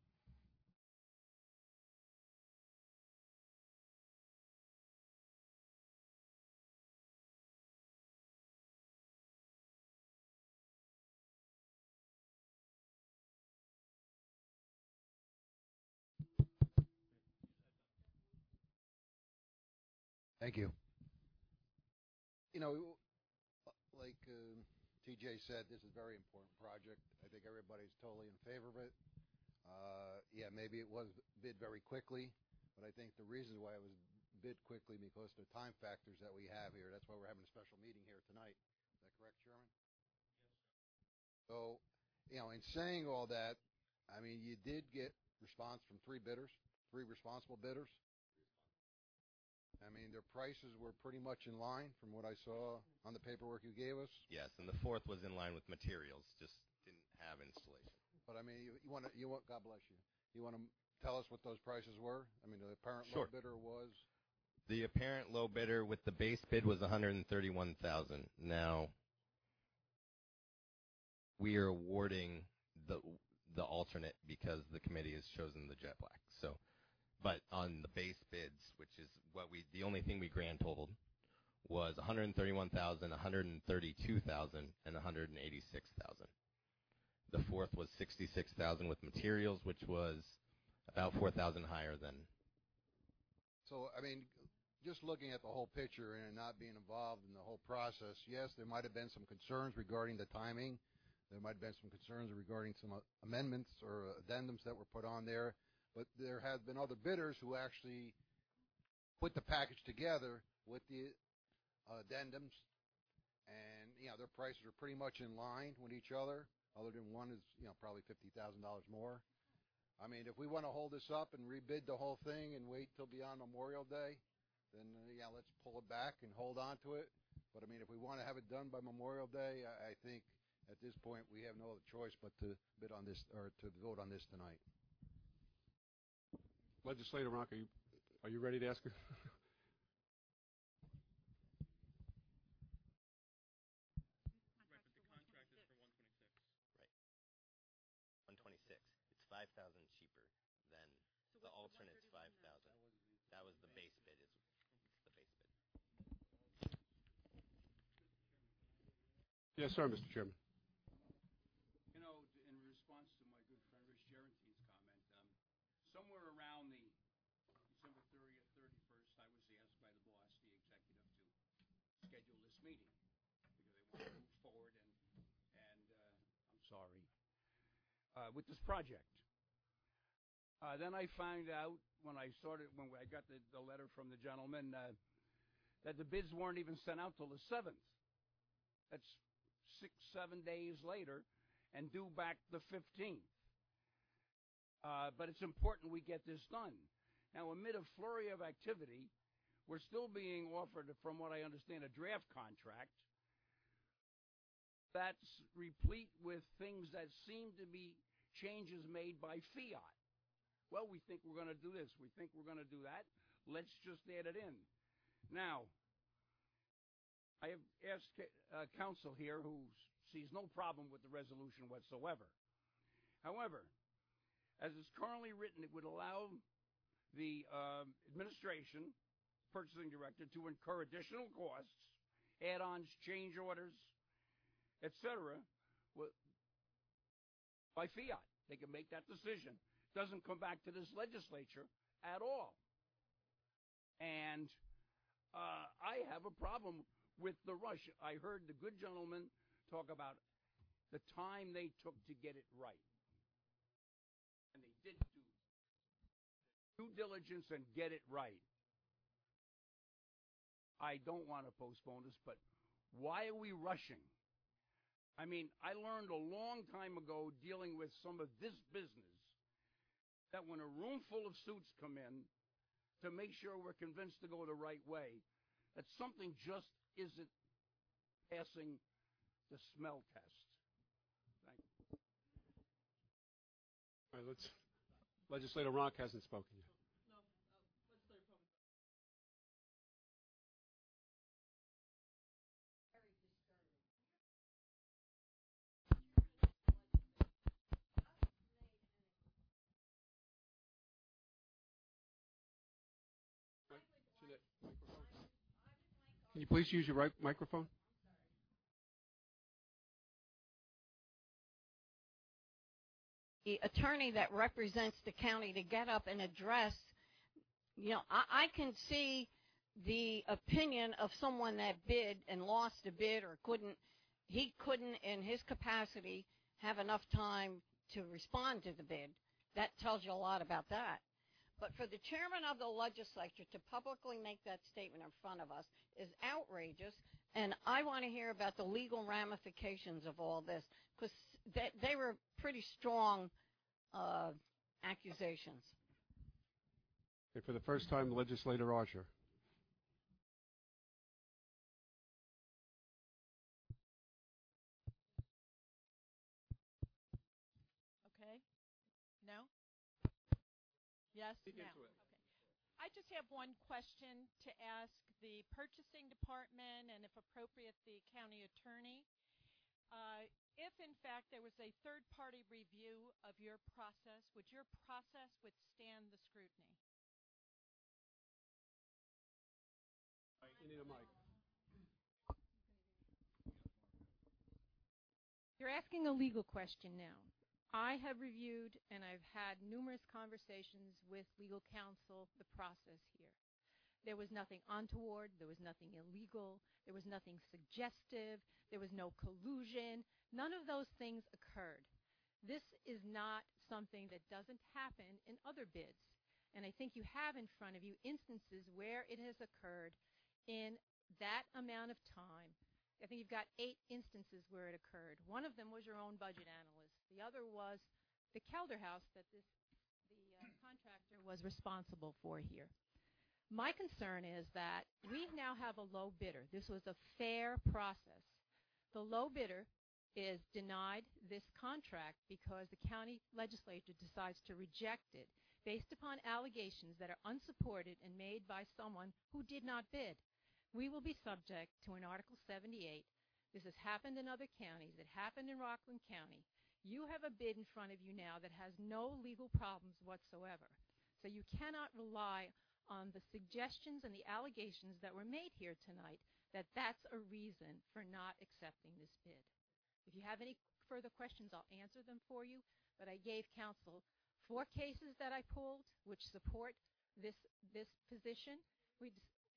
Thank you. You know, like uh, T J said, this is a very important project. I think everybody's totally in favor of it. Uh, yeah, maybe it was bid very quickly, but I think the reason why it was bid quickly because of the time factors that we have here. That's why we're having a special meeting here tonight. Is that correct, Chairman? Yes. So, you know, in saying all that, I mean, you did get response from three bidders, three responsible bidders. I mean, their prices were pretty much in line from what I saw on the paperwork you gave us. Yes, and the fourth was in line with materials, just didn't have installation. But I mean, you, you want to, you want, God bless you. You want to tell us what those prices were? I mean, the apparent Sure. low bidder was. The apparent low bidder with the base bid was one hundred thirty-one thousand dollars. Now, we are awarding the the alternate because the committee has chosen the jet black. So, but on the base bids, which is what we, the only thing we grand totaled was one hundred thirty-one thousand dollars, one hundred thirty-two thousand dollars, and one hundred eighty-six thousand dollars. The fourth was sixty-six thousand dollars with materials, which was about four thousand dollars higher than. So, I mean, just looking at the whole picture and not being involved in the whole process, yes, there might have been some concerns regarding the timing. There might have been some concerns regarding some uh, amendments or addendums that were put on there. But there have been other bidders who actually put the package together with the uh, addendums, and you know their prices are pretty much in line with each other. Other than one is you know probably fifty thousand dollars more. I mean, if we want to hold this up and rebid the whole thing and wait till beyond Memorial Day, then uh, yeah, let's pull it back and hold on to it. But I mean, if we want to have it done by Memorial Day, I, I think at this point we have no other choice but to bid on this or to vote on this tonight. Legislator Ronk, are you, are you ready to ask her? one twenty-six. It's five thousand cheaper than the alternate's five thousand. That was the base bid. Is it's the base bid. Yes, sir, Mister Chairman. You know, in response to my good friend Rich Gerentine's comment, um, somewhere around the December thirtieth, thirty-first, I was asked by the boss, the executive, to schedule this meeting because they want to move forward and, and uh, I'm sorry, uh, with this project. Uh, then I found out when I started, when I got the, the letter from the gentleman, uh, that the bids weren't even sent out till the seventh. That's six, seven days later, and due back the fifteenth. Uh, but it's important we get this done. Now, amid a flurry of activity, we're still being offered, from what I understand, a draft contract that's replete with things that seem to be changes made by fiat. Well, we think we're going to do this. We think we're going to do that. Let's just add it in. Now, I have asked uh, counsel here who sees no problem with the resolution whatsoever. However, as it's currently written, it would allow the um, administration, purchasing director, to incur additional costs, add-ons, change orders, et cetera, by fiat. They can make that decision. Doesn't come back to this legislature at all. And uh, I have a problem with the rush. I heard the good gentleman talk about the time they took to get it right. And they did do due diligence and get it right. I don't want to postpone this, but why are we rushing? I mean, I learned a long time ago dealing with some of this business that when a room full of suits come in to make sure we're convinced to go the right way, that something just isn't passing the smell test. Thank you. All right, let's. Legislator Ronk hasn't spoken yet. Can you please use your right microphone? The attorney that represents the county to get up and address, you know, I, I can see the opinion of someone that bid and lost a bid or couldn't, he couldn't in his capacity have enough time to respond to the bid. That tells you a lot about that. But for the chairman of the legislature to publicly make that statement in front of us is outrageous, and I want to hear about the legal ramifications of all this, because they, they were pretty strong uh, accusations. Okay, for the first time, Legislator Archer. Okay. No? Yes? Speak now. into it. Okay. I just have one question to ask the purchasing department and, if appropriate, the county attorney. Uh, if, in fact, there was a third-party review of your process, would your process withstand the scrutiny? You need a mic. You're asking a legal question now. I have reviewed and I've had numerous conversations with legal counsel the process here. There was nothing untoward. There was nothing illegal. There was nothing suggestive. There was no collusion. None of those things occurred. This is not something that doesn't happen in other bids. And I think you have in front of you instances where it has occurred in that amount of time. I think you've got eight instances where it occurred. One of them was your own budget analyst. The other was the Kelder House that this, the uh, contractor was responsible for here. My concern is that we now have a low bidder. This was a fair process. The low bidder is denied this contract because the county legislature decides to reject it based upon allegations that are unsupported and made by someone who did not bid. We will be subject to an Article seventy-eight. This has happened in other counties. It happened in Rockland County. You have a bid in front of you now that has no legal problems whatsoever. So you cannot rely on the suggestions and the allegations that were made here tonight that that's a reason for not accepting this bid. If you have any further questions, I'll answer them for you, but I gave counsel four cases that I pulled which support this this position. We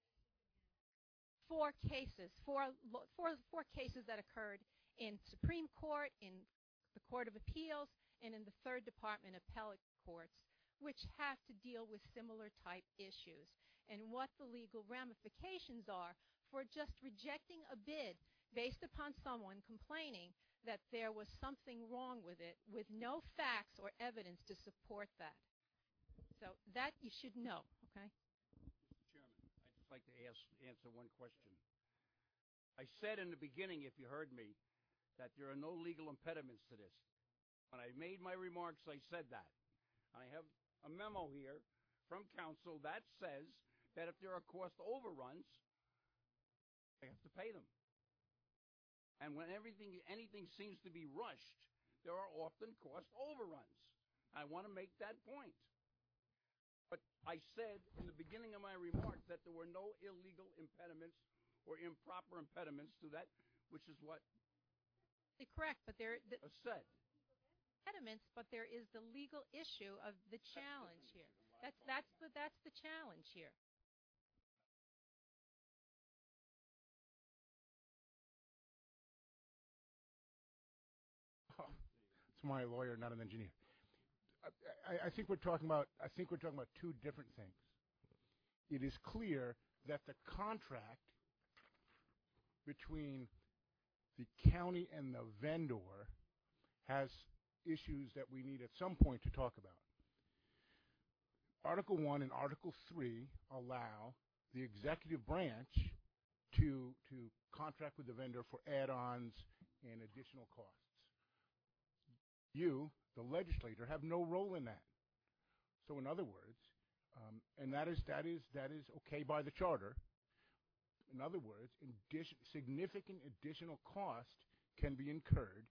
four cases, four, four, four cases that occurred in Supreme Court, in the Court of Appeals, and in the Third Department Appellate Courts, which have to deal with similar type issues, and what the legal ramifications are for just rejecting a bid based upon someone complaining that there was something wrong with it with no facts or evidence to support that. So that you should know, okay? Mister Chairman, I'd just like to ask, answer one question. I said in the beginning, if you heard me, that there are no legal impediments to this. When I made my remarks, I said that. I have a memo here from counsel that says that if there are cost overruns, I have to pay them. And when everything, anything seems to be rushed, there are often cost overruns. I want to make that point. But I said in the beginning of my remarks that there were no illegal impediments or improper impediments to that, which is what Correct, but there the I said. impediments, but there is the legal issue of the challenge here. That's that's the that's the challenge here. It's my lawyer, not an engineer. I, I think we're talking about. I think we're talking about two different things. It is clear that the contract between the county and the vendor has issues that we need at some point to talk about. Article one and Article three allow the executive branch to to contract with the vendor for add-ons and additional costs. You, the legislator, have no role in that. So, in other words, um, and that is that is that is okay by the charter. In other words, addition, significant additional cost can be incurred,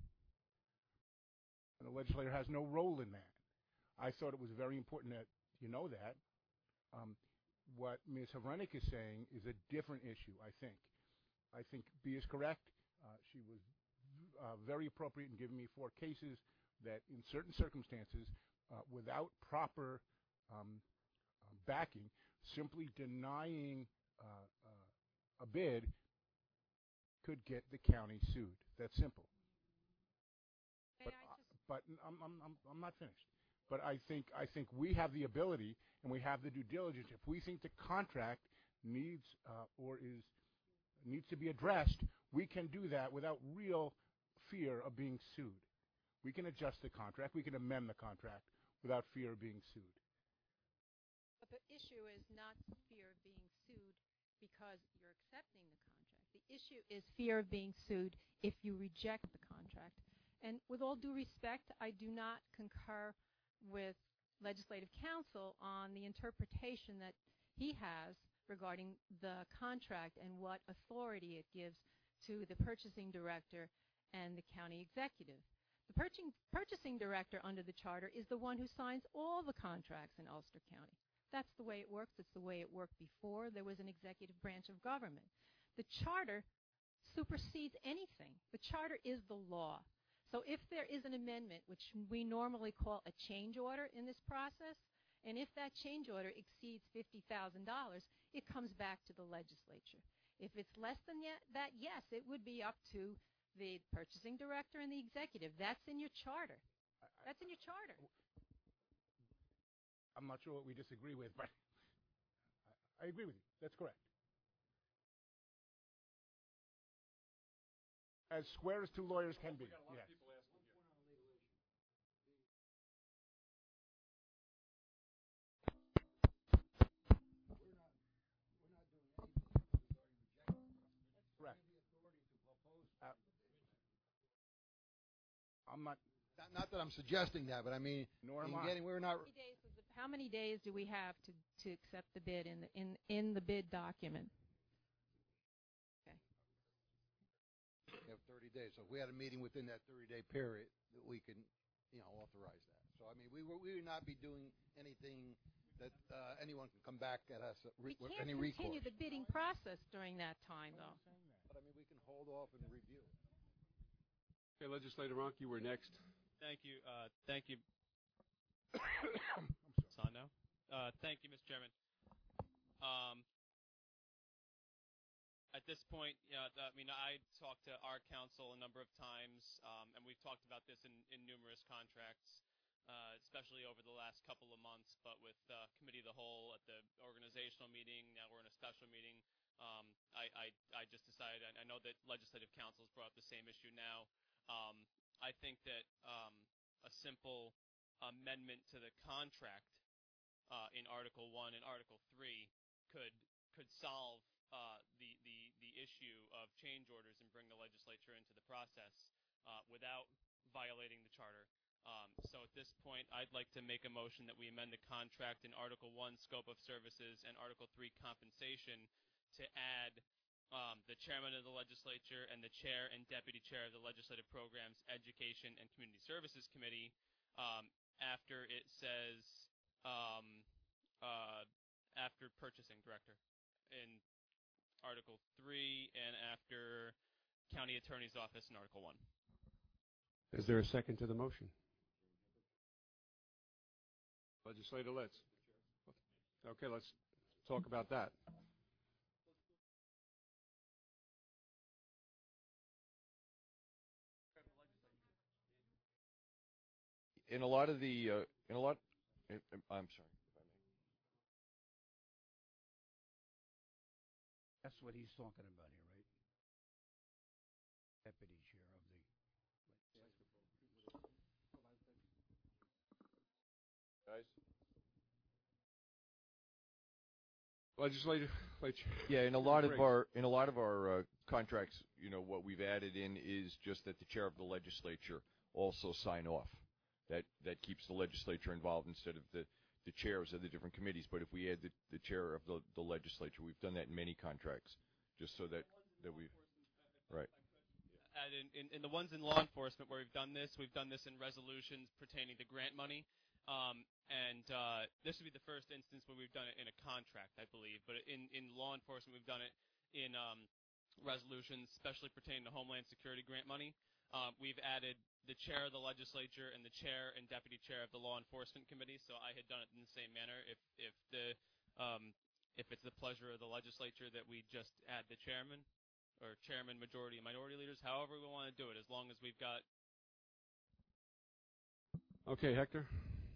and the legislator has no role in that. I thought it was very important that you know that. Um, what Miz Havranek is saying is a different issue, I think. I think B is correct. Uh, she was uh, very appropriate in giving me four cases that in certain circumstances, uh, without proper um, uh, backing, simply denying uh, uh, a bid could get the county sued. That's simple. But, uh, but I'm, I'm, I'm, I'm not finished. But I think, I think we have the ability and we have the due diligence. If we think the contract needs uh, or is needs to be addressed, we can do that without real fear of being sued. We can adjust the contract. We can amend the contract without fear of being sued. But the issue is not fear of being sued because you're accepting the contract. The issue is fear of being sued if you reject the contract. And with all due respect, I do not concur with legislative counsel on the interpretation that he has regarding the contract and what authority it gives to the purchasing director and the county executive. The purchasing, purchasing director under the charter is the one who signs all the contracts in Ulster County. That's the way it works. It's the way it worked before there was an executive branch of government. The charter supersedes anything. The charter is the law. So if there is an amendment, which we normally call a change order in this process, and if that change order exceeds fifty thousand dollars, it comes back to the legislature. If it's less than that, yes, it would be up to the purchasing director and the executive. That's in your charter. That's in your charter. I'm not sure what we disagree with, but I, I agree with you. That's correct. As square as two lawyers can be. Yes. Correct. Uh, I'm not, not. Not that I'm suggesting that, but I mean, nor in am I. getting, we're not. How many days is it- How many days do we have to, to accept the bid in the, in, in the bid document? Okay. We have thirty days. So if we had a meeting within that thirty-day period, that we can, you know, authorize that. So I mean, we were, we would not be doing anything that uh, anyone can come back at us re- We with can't any continue recourse. the bidding process during that time, though. But I mean, we can hold off and review it. Okay, Legislator Ronk, you were next. Thank you. Uh, thank you. I'm It's on now. Uh, thank you, Mister Chairman. Um, at this point, you know, I mean, I talked to our council a number of times, um, and we've talked about this in, in numerous contracts, uh, especially over the last couple of months. But with uh, Committee of the Whole at the organizational meeting, now we're in a special meeting. Um, I, I, I just decided. I, I know that Legislative Council has brought up the same issue now. Um, I think that um, a simple amendment to the contract uh, in Article One and Article Three could could solve uh, the the the issue of change orders and bring the legislature into the process uh, without violating the charter. Um, so at this point, I'd like to make a motion that we amend the contract in Article One, scope of services, and Article Three, compensation, to add um, the chairman of the legislature and the chair and deputy chair of the Legislative Programs, Education, and Community Services Committee. Um, after it says um, uh, after purchasing director in Article three and after county attorney's office in Article one. Is there a second to the motion? Legislator Litz. Okay, let's talk about that. In a lot of the, uh, in a lot, I'm sorry. That's what he's talking about here, right? Deputy chair of the. Guys? Legislator, yeah, in a lot of our in a lot of our uh, contracts, you know, what we've added in is just that the chair of the legislature also sign off. That that keeps the legislature involved instead of the, the chairs of the different committees. But if we add the, the chair of the, the legislature, we've done that in many contracts, just so that that we, right. And in, in, in the ones in law enforcement where we've done this, we've done this in resolutions pertaining to grant money. Um, and uh, this would be the first instance where we've done it in a contract, I believe. But in, in law enforcement, we've done it in um, resolutions, especially pertaining to Homeland Security grant money. Um, we've added the chair of the legislature and the chair and deputy chair of the law enforcement committee. So I had done it in the same manner. If if the um, if it's the pleasure of the legislature that we just add the chairman or chairman, majority, and minority leaders, however we want to do it, as long as we've got. Okay, Hector.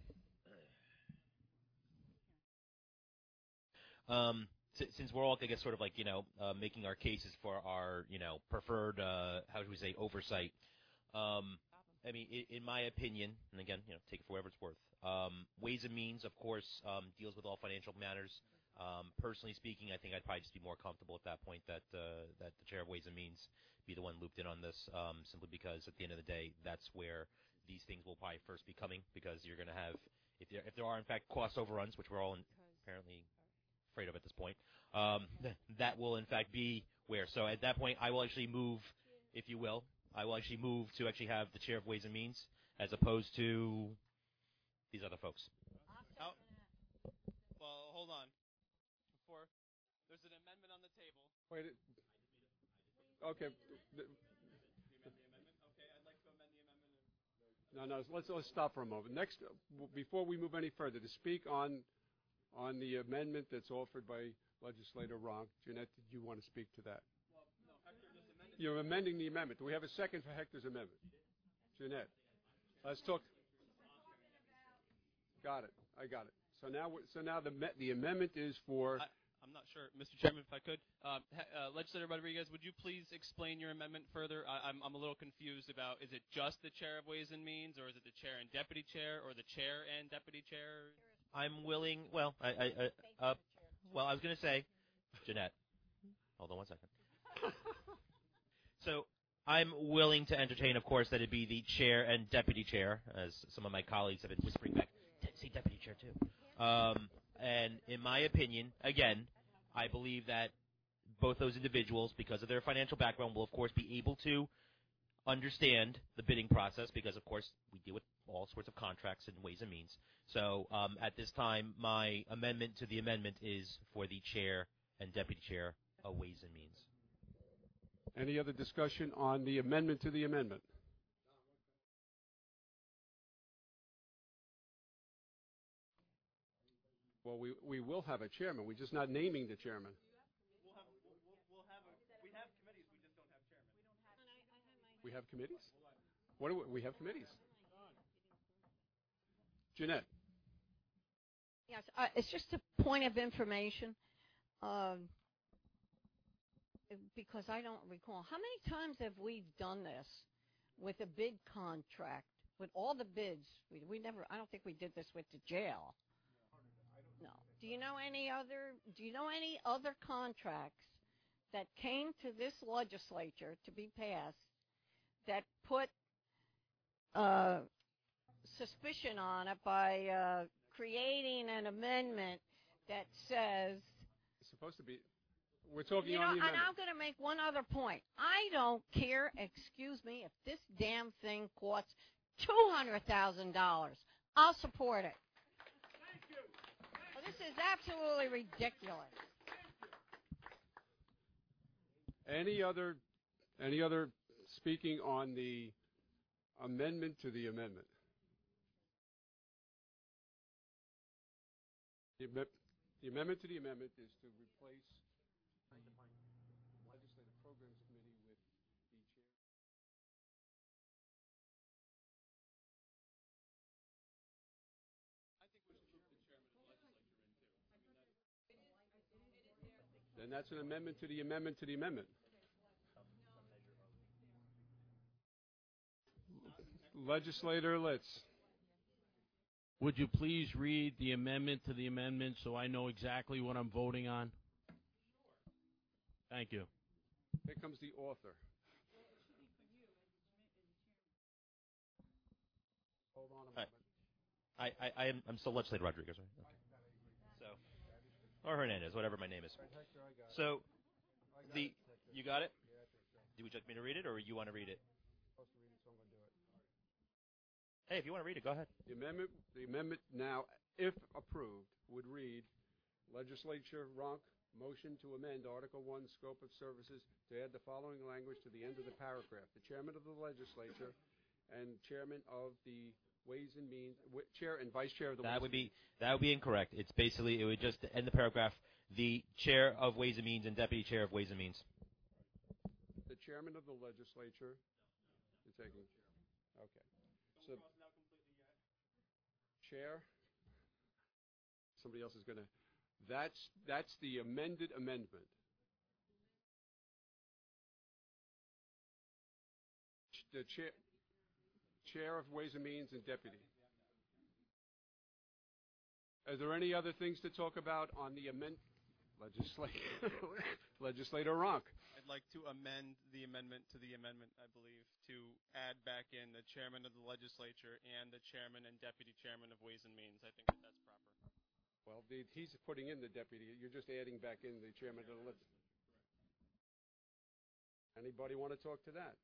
Um, s- since we're all, I guess, sort of like, you know, uh, making our cases for our, you know, preferred, uh, how should we say, oversight, um, I mean, in, in my opinion, and again, you know, take it for whatever it's worth, um, Ways and Means, of course, um, deals with all financial matters. Um, personally speaking, I think I'd probably just be more comfortable at that point that uh, that the chair of Ways and Means be the one looped in on this, um, simply because at the end of the day, that's where these things will probably first be coming, because you're going to have, if there, if there are, in fact, cost overruns, which we're all in, apparently afraid of at this point, um, th- that will in fact be where. So at that point, I will actually move, if you will, I will actually move to actually have the chair of Ways and Means as opposed to these other folks. Oh. Well, hold on. Before there's an amendment on the table. Wait. It, okay. The, Okay, I'd like to amend the amendment. no, no. Let's let's stop for a moment. Next, uh, w- before we move any further, to speak on on the amendment that's offered by Legislator Ronk, Jeanette, did you want to speak to that? Well, no, Hector just amended. You're amending the amendment. Do we have a second for Hector's amendment? Jeanette, let's talk. Got it. I got it. So now, we- so now the me- the amendment is for. I, I'm not sure, Mister Chairman, if I could. Um, ha- uh, Legislator Rodriguez, would you please explain your amendment further? I, I'm, I'm a little confused about, is it just the chair of Ways and Means, or is it the chair and deputy chair, or the chair and deputy chair? I'm willing, well, I, I, I uh, well, I was going to say, Jeanette, hold on one second. So I'm willing to entertain, of course, that it be the chair and deputy chair, as some of my colleagues have been whispering back. Say deputy chair, too. Um, and in my opinion, again, I believe that both those individuals, because of their financial background, will, of course, be able to understand the bidding process because, of course, we deal with all sorts of contracts and Ways and Means. So um, at this time, my amendment to the amendment is for the chair and deputy chair of Ways and Means. Any other discussion on the amendment to the amendment? Well, we we will have a chairman. We're just not naming the chairman. We'll have, we'll, we'll, we'll have a, we have committees, we just don't have chairmen. We have committees? What do we, we have committees? Jeanette. Yes, uh, it's just a point of information, um, because I don't recall. How many times have we done this with a bid contract, with all the bids? We, we never, I don't think we did this with the jail. No. Do you know any other, do you know any other contracts that came to this legislature to be passed that put uh, suspicion on it by uh, creating an amendment that says. It's supposed to be. We're talking You on know, the and amendment. I'm going to make one other point. I don't care, excuse me, if this damn thing costs two hundred thousand dollars. I'll support it. This is absolutely ridiculous. Any other, any other speaking on the amendment to the amendment? The, amendment, the amendment to the amendment is to replace the Legislative Programs Committee with the chair. Then that's an amendment to the amendment to the amendment. Legislator Litz. Would you please read the amendment to the amendment so I know exactly what I'm voting on? Thank you. Here comes the author. Hold on a moment. I, I, I am, I'm still Legislator Rodriguez, right? Okay. So, or Hernandez, whatever my name is. So, the, you got it? Do you like me to read it, or you want to read it? Hey, if you want to read it, go ahead. The amendment, the amendment now, if approved, would read, Legislature Ronk, motion to amend Article one, Scope of Services, to add the following language to the end of the paragraph. The Chairman of the Legislature and Chairman of the Ways and Means, w- Chair and Vice Chair of the That Ways would and be that would be incorrect. It's basically it would just end the paragraph. The Chair of Ways and Means and Deputy Chair of Ways and Means. The Chairman of the Legislature. You're taking. Okay. So, Chair. Somebody else is going to. That's that's the amended amendment. Ch- The chair, chair of Ways and Means and Deputy. Are there any other things to talk about on the amend? Legislator, Legislator Ronk. I'd like to amend the amendment to the amendment, I believe, to add back in the chairman of the legislature and the chairman and deputy chairman of Ways and Means. I think that that's proper. Well, the, he's putting in the deputy. You're just adding back in the chairman of the legislature. Anybody want to talk to that?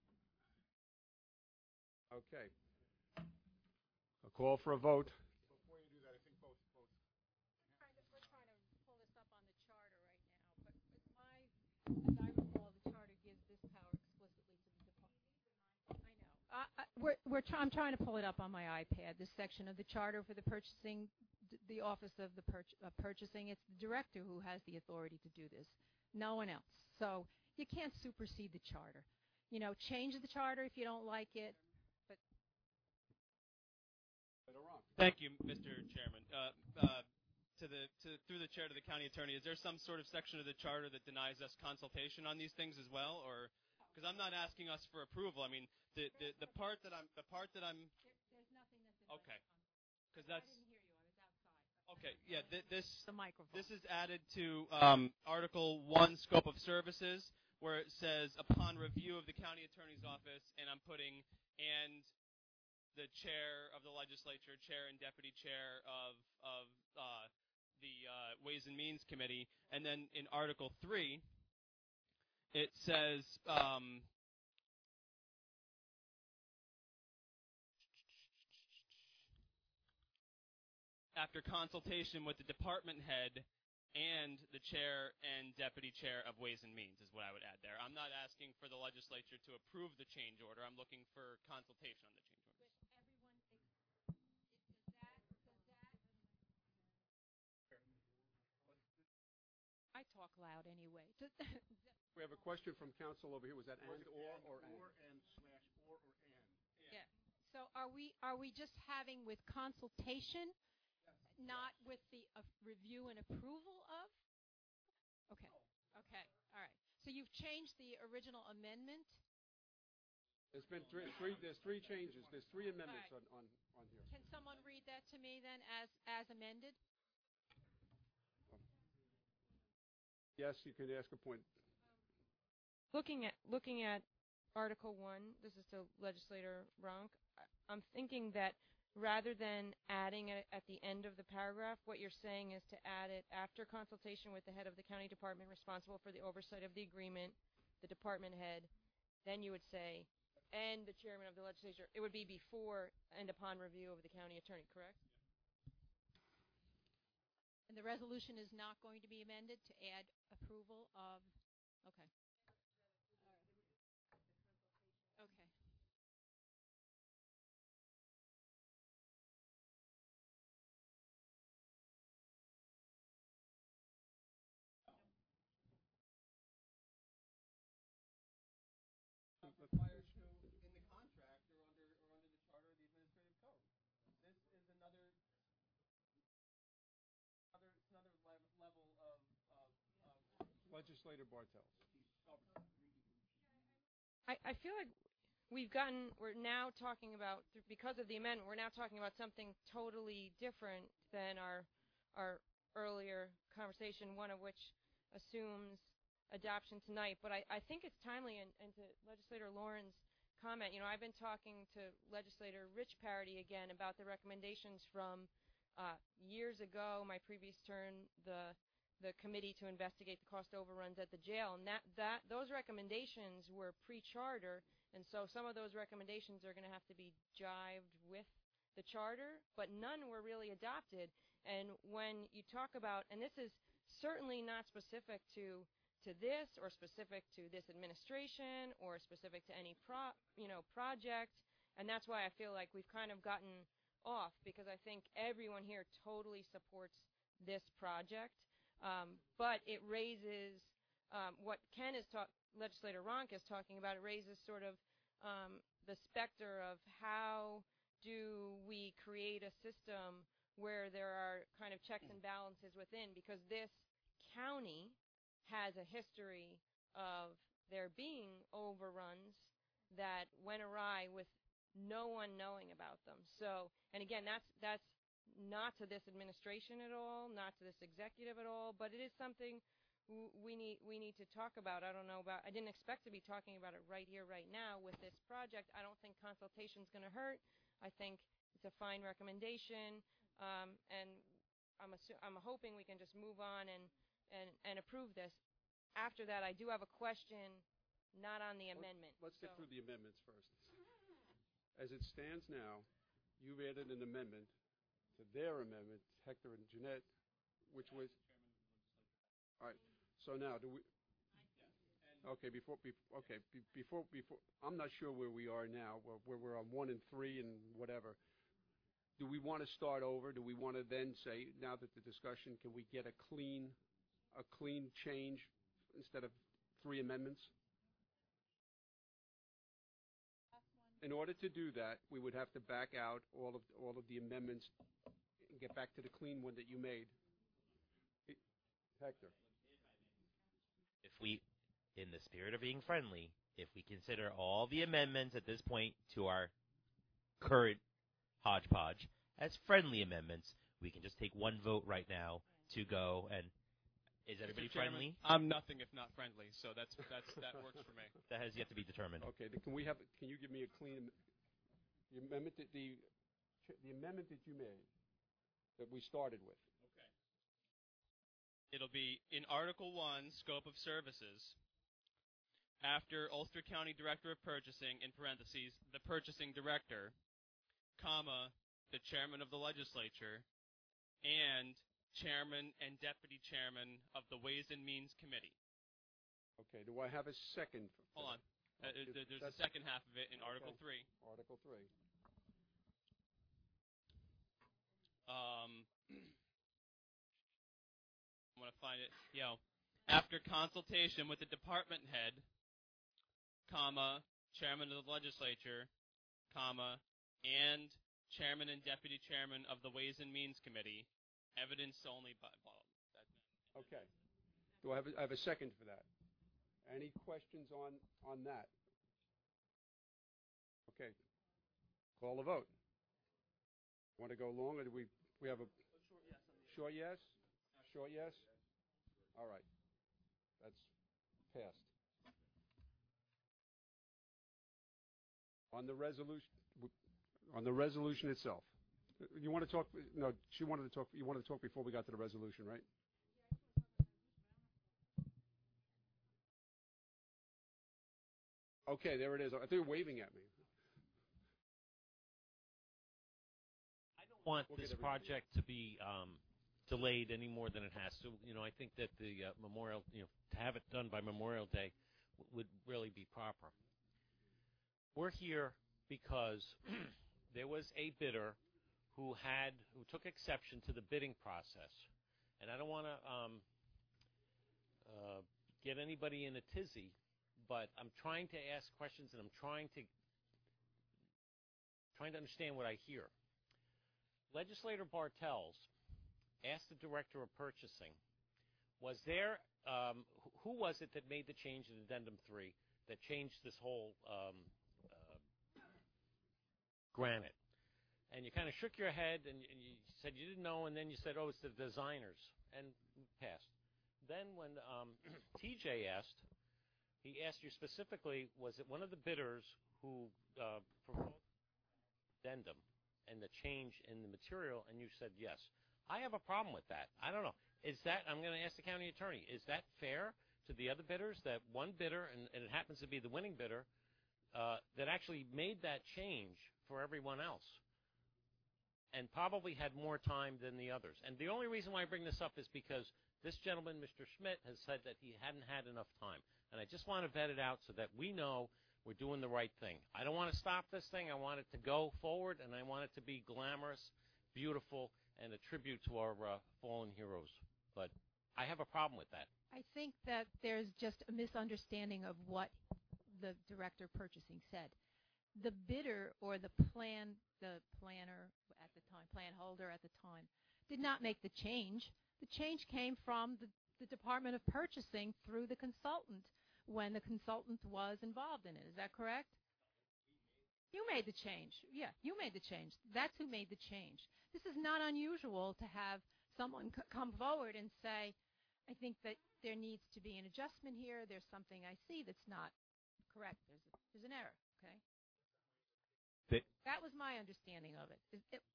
Okay. A call for a vote. Before you do that, I think both both. Trying to, we're trying to pull this up on the charter right now, but but my, as I recall, the charter gives this power explicitly to the department. I know. I, I, we're, we're try, I'm trying to pull it up on my iPad, this section of the charter for the purchasing, d- the office of the purch, uh, purchasing. It's the director who has the authority to do this, no one else. So you can't supersede the charter. You know, change the charter if you don't like it, but Thank you, Mister Chairman. Uh, uh, to the to, through the chair to the county attorney, is there some sort of section of the charter that denies us consultation on these things as well, or because I'm not asking us for approval? I mean, the, the the part that I'm the part that I'm there's nothing that's okay, because that's I didn't hear you. I was outside. okay. Yeah, th- this The microphone. this is added to um, Article One, Scope of Services, where it says upon review of the county attorney's office, and I'm putting and the chair of the legislature, chair and deputy chair of of uh, the uh, Ways and Means Committee, and then in Article Three, it says. Um, After consultation with the department head and the chair and deputy chair of Ways and Means is what I would add there. I'm not asking for the legislature to approve the change order. I'm looking for consultation on the change order. I talk loud anyway. We have a question from council over here. Was that and or or and? Or and slash or or and. Yeah. So are we are we just having with consultation, not with the uh, review and approval of? Okay. Okay. All right. So you've changed the original amendment. There's been three, three. There's three changes. There's three amendments All right. on, on on here. Can someone read that to me then, as as amended? Yes, you can ask a point. Looking at looking at Article One, this is to Legislator Ronk. I- I'm thinking that rather than adding it at the end of the paragraph, what you're saying is to add it after consultation with the head of the county department responsible for the oversight of the agreement, the department head. Then you would say, and the chairman of the legislature. It would be before and upon review of the county attorney, correct? And the resolution is not going to be amended to add approval of, okay. Okay. The fire show in the contract or under or under the charter of the administrative code. This is another another it's another level level of of, of Legislator Bartels. I, I feel like we've gotten, we're now talking about, because of the amendment, we're now talking about something totally different than our our earlier conversation, one of which assumes adoption tonight. But I, I think it's timely, and, and to Legislator Lauren's comment, you know, I've been talking to Legislator Rich Parity again about the recommendations from uh, years ago, my previous turn, the the committee to investigate the cost overruns at the jail, and that, that those recommendations were pre-charter, and so some of those recommendations are going to have to be jived with the charter, but none were really adopted. And when you talk about, and this is certainly not specific to to this or specific to this administration or specific to any pro, you know, project, and that's why I feel like we've kind of gotten off, because I think everyone here totally supports this project. Um, but it raises um, what Ken is talking, Legislator Ronk is talking about. It raises sort of um, the specter of how do we create a system where there are kind of checks and balances within, because this county has a history of there being overruns that went awry with no one knowing about them. So, and again, that's that's. not to this administration at all, not to this executive at all, but it is something w- we need we need to talk about. I don't know about, I didn't expect to be talking about it right here, right now with this project. I don't think consultation is going to hurt. I think it's a fine recommendation, um, and I'm assu- I'm hoping we can just move on and, and, and approve this. After that, I do have a question, not on the amendment. Let's get so. through the amendments first. As it stands now, you've added an amendment to their amendment, Hector and Jeanette, which was, all right, so now, do we, okay, before, before okay, be, before, before, I'm not sure where we are now, where, where we're on one and three and whatever. Do we want to start over? Do we want to then say, now that the discussion, can we get a clean, a clean change instead of three amendments? In order to do that, we would have to back out all of all of the amendments and get back to the clean one that you made. Hector. If we, in the spirit of being friendly, if we consider all the amendments at this point to our current hodgepodge as friendly amendments, we can just take one vote right now to go and. Is everybody Mister Chairman, friendly? I'm nothing if not friendly, so that's that's that works for me. That has yet to be determined. Okay, then can we have? Can you give me a clean the amendment that the the amendment that you made that we started with? Okay. It'll be in Article One, Scope of Services. After Ulster County Director of Purchasing, in parentheses, the purchasing director, comma, the chairman of the legislature, and Chairman and Deputy Chairman of the Ways and Means Committee. Okay, do I have a second? Hold on. Uh, Okay, there- there's a that's- second half of it in Article okay. three. Article three. Um, I'm going to find it. You know, after consultation with the department head, comma, Chairman of the legislature, comma, and Chairman and Deputy Chairman of the Ways and Means Committee, evidence only by blah, blah, that. Okay. Do I have a, I have a second for that? Any questions on on that? Okay. Call the vote. Want to go long, or do we we have a short yes? Short yes? All right. That's passed. On the resolution on the resolution itself. You want to talk? No, she wanted to talk. You wanted to talk before we got to the resolution, right? Okay, there it is. I think you're waving at me. I don't want We'll this get everybody. project to be um, delayed any more than it has to. You know, I think that the uh, Memorial, you know, to have it done by Memorial Day w- would really be proper. We're here because there was a bidder who had who took exception to the bidding process, and I don't want to um, uh, get anybody in a tizzy, but I'm trying to ask questions and I'm trying to trying to understand what I hear. Legislator Bartels asked the Director of Purchasing, was there, um, who was it that made the change in Addendum three that changed this whole um, uh, granite? And you kind of shook your head and, and you said you didn't know, and then you said, oh, it's the designers, and passed. Then when um, T J asked, he asked you specifically, was it one of the bidders who uh, proposed addendum and the change in the material, and you said yes. I have a problem with that. I don't know. Is that, I'm going to ask the county attorney, is that fair to the other bidders, that one bidder, and, and it happens to be the winning bidder, uh, that actually made that change for everyone else and probably had more time than the others? And the only reason why I bring this up is because this gentleman, Mister Schmidt, has said that he hadn't had enough time. And I just want to vet it out so that we know we're doing the right thing. I don't want to stop this thing. I want it to go forward, and I want it to be glamorous, beautiful, and a tribute to our uh, fallen heroes. But I have a problem with that. I think that there's just a misunderstanding of what the director of purchasing said. The bidder or the plan, the planner at the time, plan holder at the time, did not make the change. The change came from the, the Department of Purchasing through the consultant when the consultant was involved in it. Is that correct? You made the change. Yeah, you made the change. That's who made the change. This is not unusual to have someone c- come forward and say, I think that there needs to be an adjustment here. There's something I see that's not correct. There's, a, there's an error, okay? That, that was my understanding of it. Is it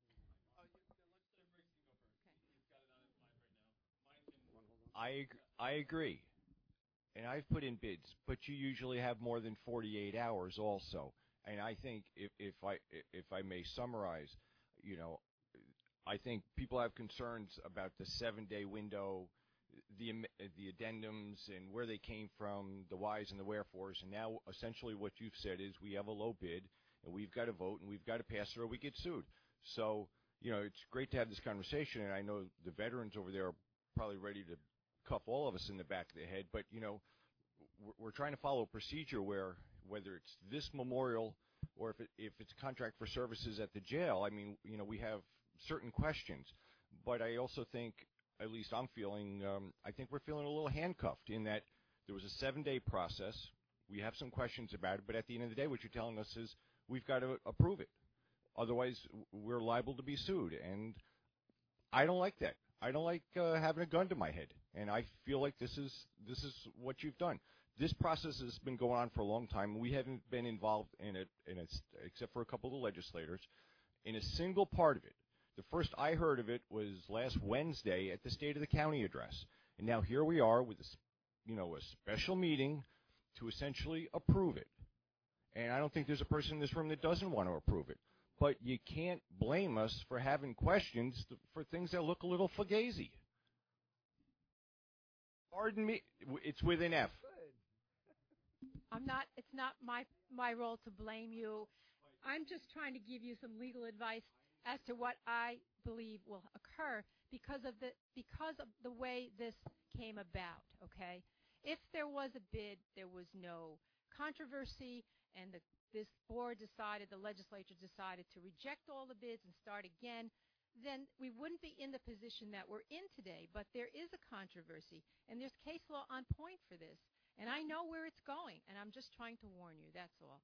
I, ag- I agree. And I've put in bids, but you usually have more than forty-eight hours also. And I think if, if I if I may summarize, you know, I think people have concerns about the seven-day window, the the addendums and where they came from, the whys and the wherefores. And now essentially what you've said is we have a low bid and we've got to vote and we've got to pass it or we get sued. So, you know, it's great to have this conversation, and I know the veterans over there are probably ready to cuff all of us in the back of the head, but, you know, we're, we're trying to follow a procedure where whether it's this memorial or if, it, if it's a contract for services at the jail, I mean, you know, we have certain questions. But I also think, at least I'm feeling, um, I think we're feeling a little handcuffed in that there was a seven-day process. We have some questions about it, but at the end of the day, what you're telling us is we've got to approve it. Otherwise, we're liable to be sued, and I don't like that. I don't like uh, having a gun to my head, and I feel like this is this is what you've done. This process has been going on for a long time. We haven't been involved in it, in it, except for a couple of the legislators, in a single part of it. The first I heard of it was last Wednesday at the State of the County address, and now here we are with a, you know, a special meeting to essentially approve it. And I don't think there's a person in this room that doesn't want to approve it. But you can't blame us for having questions th- for things that look a little fugazi. Pardon me, it's with an F. I'm not, it's not my, my role to blame you. I'm just trying to give you some legal advice as to what I believe will occur because of the, because of the way this came about, okay? If there was a bid, there was no controversy, and the, this board decided, the legislature decided to reject all the bids and start again, then we wouldn't be in the position that we're in today. But there is a controversy, and there's case law on point for this. And I know where it's going, and I'm just trying to warn you, that's all.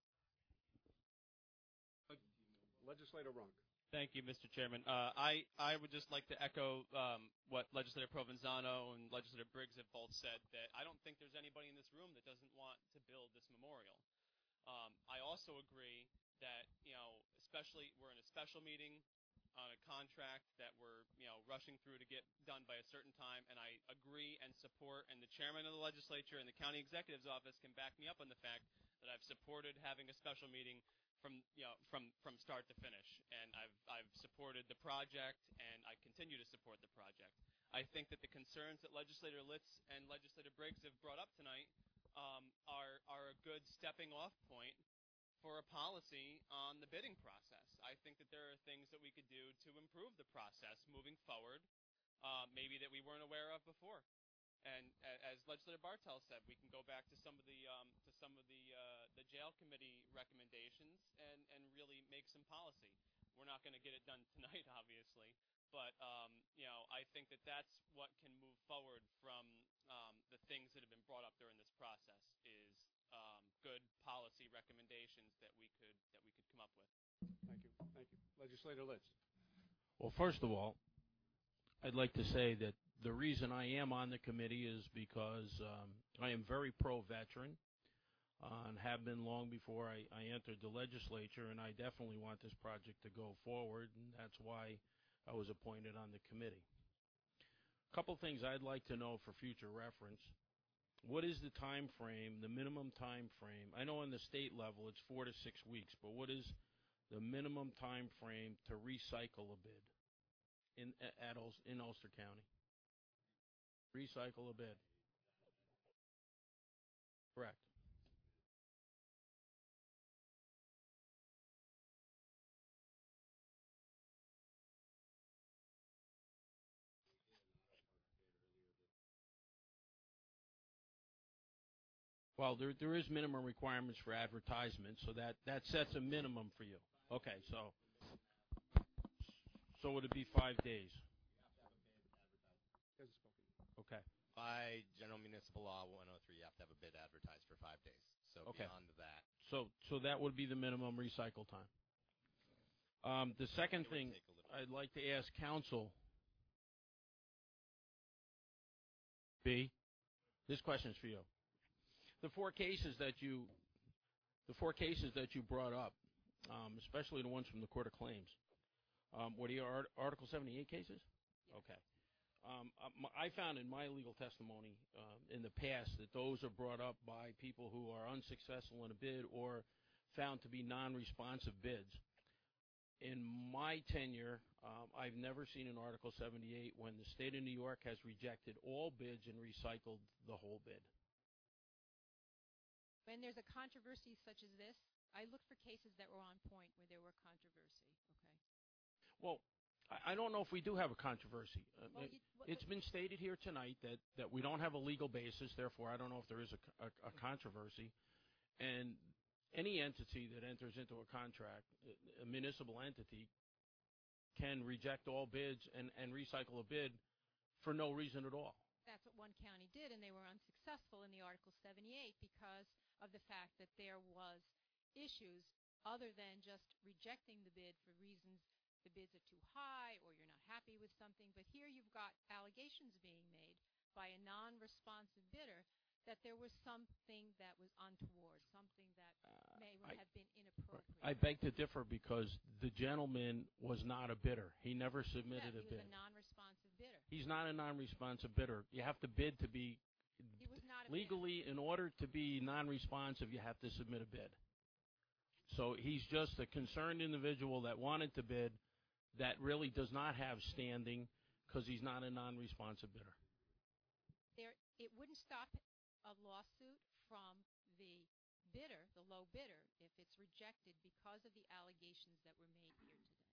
Legislator Runk. Thank you, Mister Chairman. Uh, I, I would just like to echo um, what Legislator Provenzano and Legislator Briggs have both said, that I don't think there's anybody in this room that doesn't want to build this memorial. Um, I also agree that, you know, especially we're in a special meeting on a contract that we're, you know, rushing through to get done by a certain time, and I agree and support, and the chairman of the legislature and the county executive's office can back me up on the fact that I've supported having a special meeting from you know from from start to finish, and I've I've supported the project, and I continue to support the project. I think that the concerns that Legislator Litz and Legislator Briggs have brought up tonight um, are are a good stepping off point for a policy on the bidding process. I think that there are things that we could do to improve the process moving forward, uh, maybe that we weren't aware of before. And a- as Legislator Bartel said, we can go back to some of the um, to some of the uh, the jail committee recommendations and, and really make some policy. We're not going to get it done tonight, obviously, but um, you know I think that that's what can move forward from um, the things that have been brought up during this process is um, good policy recommendations that we could that we could come up with. Thank you. Thank you. Legislator Litz. Well, first of all, I'd like to say that the reason I am on the committee is because um, I am very pro-veteran uh, and have been long before I, I entered the legislature, and I definitely want this project to go forward, and that's why I was appointed on the committee. A couple things I'd like to know for future reference. What is the time frame, the minimum time frame? I know on the state level it's four to six weeks, but what is the minimum time frame to recycle a bid in at Ul- in Ulster County? Recycle a bid. Correct. Well, there there is minimum requirements for advertisement, so that, that sets a minimum for you. Okay, so so would it be five days? Okay. By General Municipal Law one oh three, you have to have a bid advertised for five days. So Okay. beyond that, So so that would be the minimum recycle time. Um, the second It would thing take a little I'd like to ask council, B, this question's for you. The four cases that you, the four cases that you brought up, um, especially the ones from the Court of Claims, um, were the Art- Article seventy-eight cases? Okay. Um, um, I found in my legal testimony um, in the past that those are brought up by people who are unsuccessful in a bid or found to be non-responsive bids. In my tenure, um, I've never seen an Article seventy-eight when the state of New York has rejected all bids and recycled the whole bid. When there's a controversy such as this, I look for cases that were on point where there were controversy. Okay. Well, I I don't know if we do have a controversy. Uh, Well, it- you- what- it's been stated here tonight that, that we don't have a legal basis, therefore I don't know if there is a, co- a, a controversy. And any entity that enters into a contract, a- a municipal entity, can reject all bids and, and recycle a bid for no reason at all. That's what one county did, and they were unsuccessful in the Article seventy-eight because of the fact that there was issues other than just rejecting the bid for reasons the bids are too high or you're not happy with something. But here you've got allegations being made by a non-responsive bidder that there was something that was untoward, something that may I- have been inappropriate. I beg to differ because the gentleman was not a bidder. He never submitted yeah, a he bid. was a non-responsive bidder. He's not a non-responsive bidder. You have to bid to be He was not a legally. In order to be non-responsive, you have to submit a bid. So he's just a concerned individual that wanted to bid that really does not have standing because he's not a non-responsive bidder. There, it wouldn't stop a lawsuit from the bidder, the low bidder, if it's rejected because of the allegations that were made here today.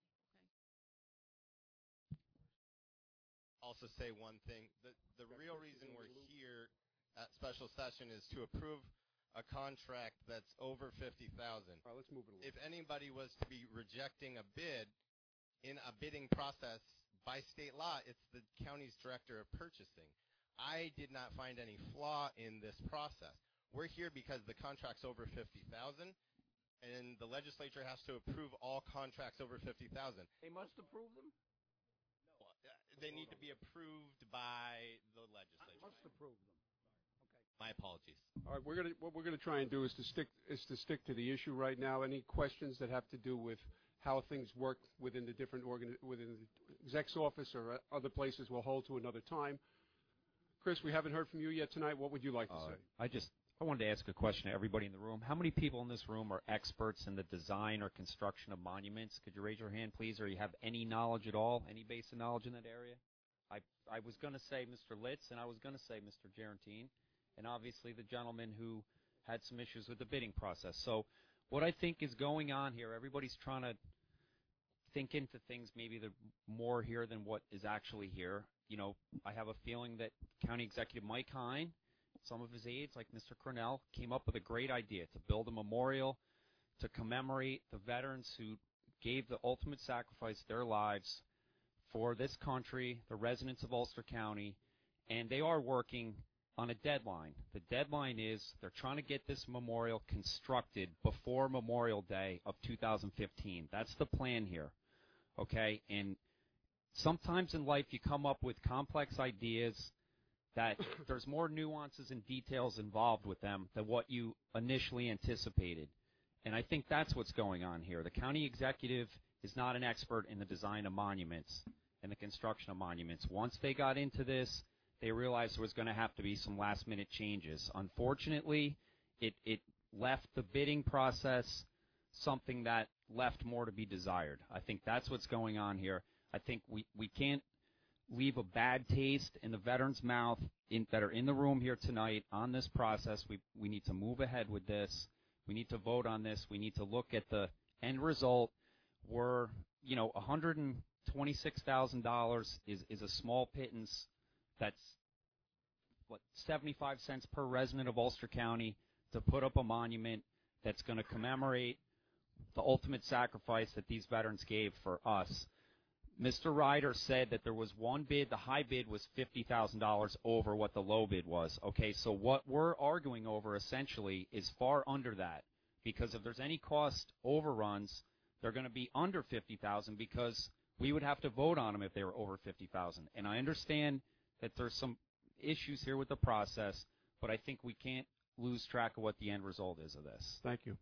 also say one thing. The, the real reason we're here at special session is to approve a contract that's over fifty thousand dollars. All right, let's move it along. If anybody was to be rejecting a bid in a bidding process by state law, it's the county's director of purchasing. I did not find any flaw in this process. We're here because the contract's over fifty thousand dollars, and the legislature has to approve all contracts over fifty thousand dollars. They must approve them? No, uh, they need to be approved by the legislature. Must approve them. My apologies. All right, we're gonna what we're gonna try and do is to stick is to stick to the issue right now. Any questions that have to do with how things work within the different organ within the exec's office or other places, we'll hold to another time. Chris, we haven't heard from you yet tonight. What would you like to Uh, say? I just I wanted to ask a question to everybody in the room. How many people in this room are experts in the design or construction of monuments? Could you raise your hand, please, or you have any knowledge at all, any basic knowledge in that area? I, I was going to say Mister Litz, and I was going to say Mister Gerantine, and obviously the gentleman who had some issues with the bidding process. So what I think is going on here, everybody's trying to think into things maybe the more here than what is actually here. You know, I have a feeling that County Executive Mike Hine, some of his aides, like Mister Cornell, came up with a great idea to build a memorial to commemorate the veterans who gave the ultimate sacrifice of their lives for this country, the residents of Ulster County, and they are working on a deadline. The deadline is they're trying to get this memorial constructed before Memorial Day of two thousand fifteen. That's the plan here, okay? And sometimes in life you come up with complex ideas that there's more nuances and details involved with them than what you initially anticipated. And I think that's what's going on here. The county executive is not an expert in the design of monuments and the construction of monuments. Once they got into this, they realized there was going to have to be some last-minute changes. Unfortunately, it, it left the bidding process something that left more to be desired. I think that's what's going on here. I think we, we can't leave a bad taste in the veterans' mouth in, that are in the room here tonight on this process. We, we need to move ahead with this. We need to vote on this. We need to look at the end result. We're, you know, one hundred twenty-six thousand dollars is, is a small pittance. That's, what, seventy-five cents per resident of Ulster County to put up a monument that's going to commemorate the ultimate sacrifice that these veterans gave for us. Mister Ryder said that there was one bid. The high bid was fifty thousand dollars over what the low bid was. Okay, so what we're arguing over essentially is far under that, because if there's any cost overruns, they're going to be under fifty thousand dollars because we would have to vote on them if they were over fifty thousand dollars. And I understand that there's some issues here with the process, but I think we can't lose track of what the end result is of this. Thank you.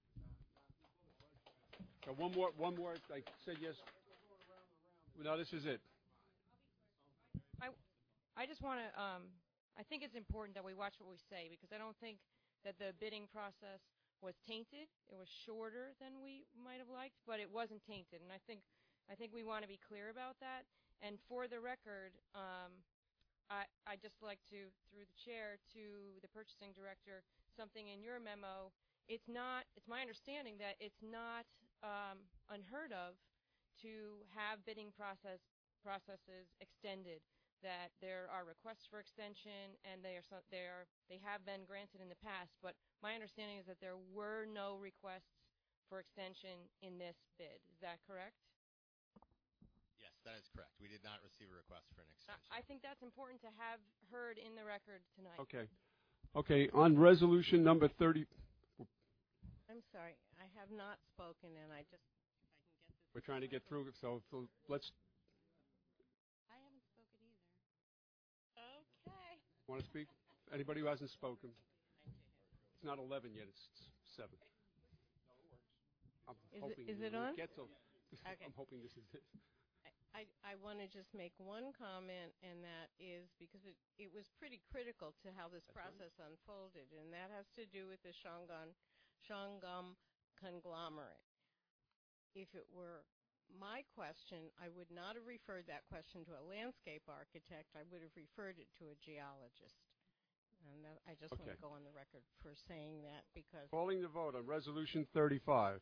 So one more, one more. I said yes. No, this is it. I, I just want to, um, I think it's important that we watch what we say, because I don't think that the bidding process was tainted. It was shorter than we might have liked, but it wasn't tainted. And I think, I think we want to be clear about that. And for the record, um, I, I just like to, through the chair, to the purchasing director, something in your memo. It's not, it's my understanding that it's not um, unheard of to have bidding process processes extended, that there are requests for extension, and they are so, they are they have been granted in the past. But my understanding is that there were no requests for extension in this bid. Is that correct? Yes, that is correct. We did not receive a request for an extension. I think that's important to have heard in the record tonight. Okay. Okay. On resolution number thirty. I'm sorry, I have not spoken, and I just. We're trying to get through, so let's. I haven't spoken either. Okay. Want to speak? Anybody who hasn't spoken? It's not eleven yet. It's seven. I'm is hoping it, is it on? Get to, okay. I'm hoping this is it. I, I want to just make one comment, and that is because it, it was pretty critical to how this That's process right. unfolded, and that has to do with the Shangan, Shangam conglomerate. If it were my question, I would not have referred that question to a landscape architect. I would have referred it to a geologist. And that, I just okay. want to go on the record for saying that, because... Calling the vote on resolution thirty-five.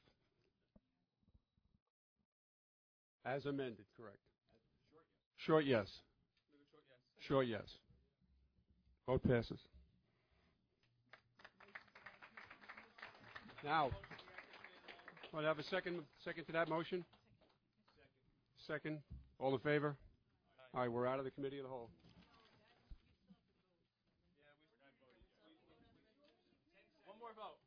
As amended, correct. Short yes. Short yes. Short yes. Vote passes. Now... Want to have a second, second to that motion? Second. Second. All in favor? Aye. All right, we're out of the committee of the whole. One more vote.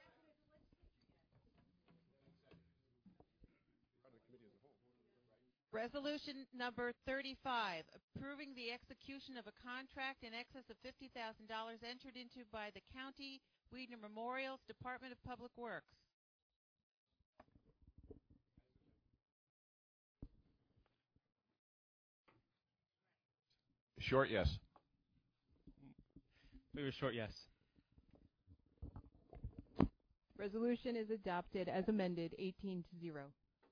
Resolution number thirty-five, approving the execution of a contract in excess of fifty thousand dollars entered into by the County Weidner Memorials Department of Public Works. Short yes. Maybe a short yes. Resolution is adopted as amended, eighteen to zero.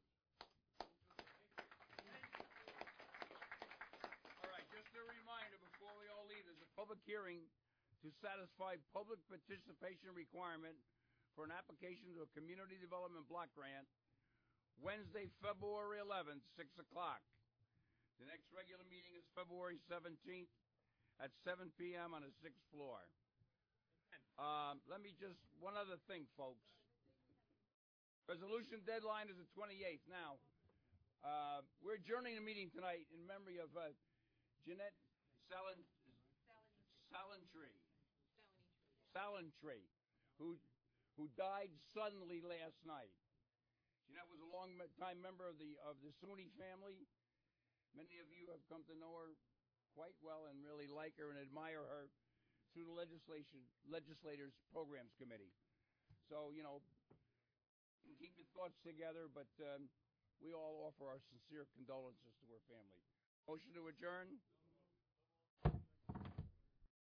All right, just a reminder before we all leave, there's a public hearing to satisfy public participation requirement for an application to a community development block grant Wednesday, February eleventh, six o'clock. The next regular meeting is February seventeenth at seven p.m. on the sixth floor. Um, let me just, one other thing, folks. Resolution deadline is the twenty-eighth. Now, uh, we're adjourning the meeting tonight in memory of uh, Jeanette Salin, Salintree, Salintree, who who died suddenly last night. Jeanette was a long-time member of the of the Sunni family. Many of you have come to know her quite well and really like her and admire her through the legislation legislators programs committee. So you know, keep your thoughts together, but um, we all offer our sincere condolences to her family. Motion to adjourn.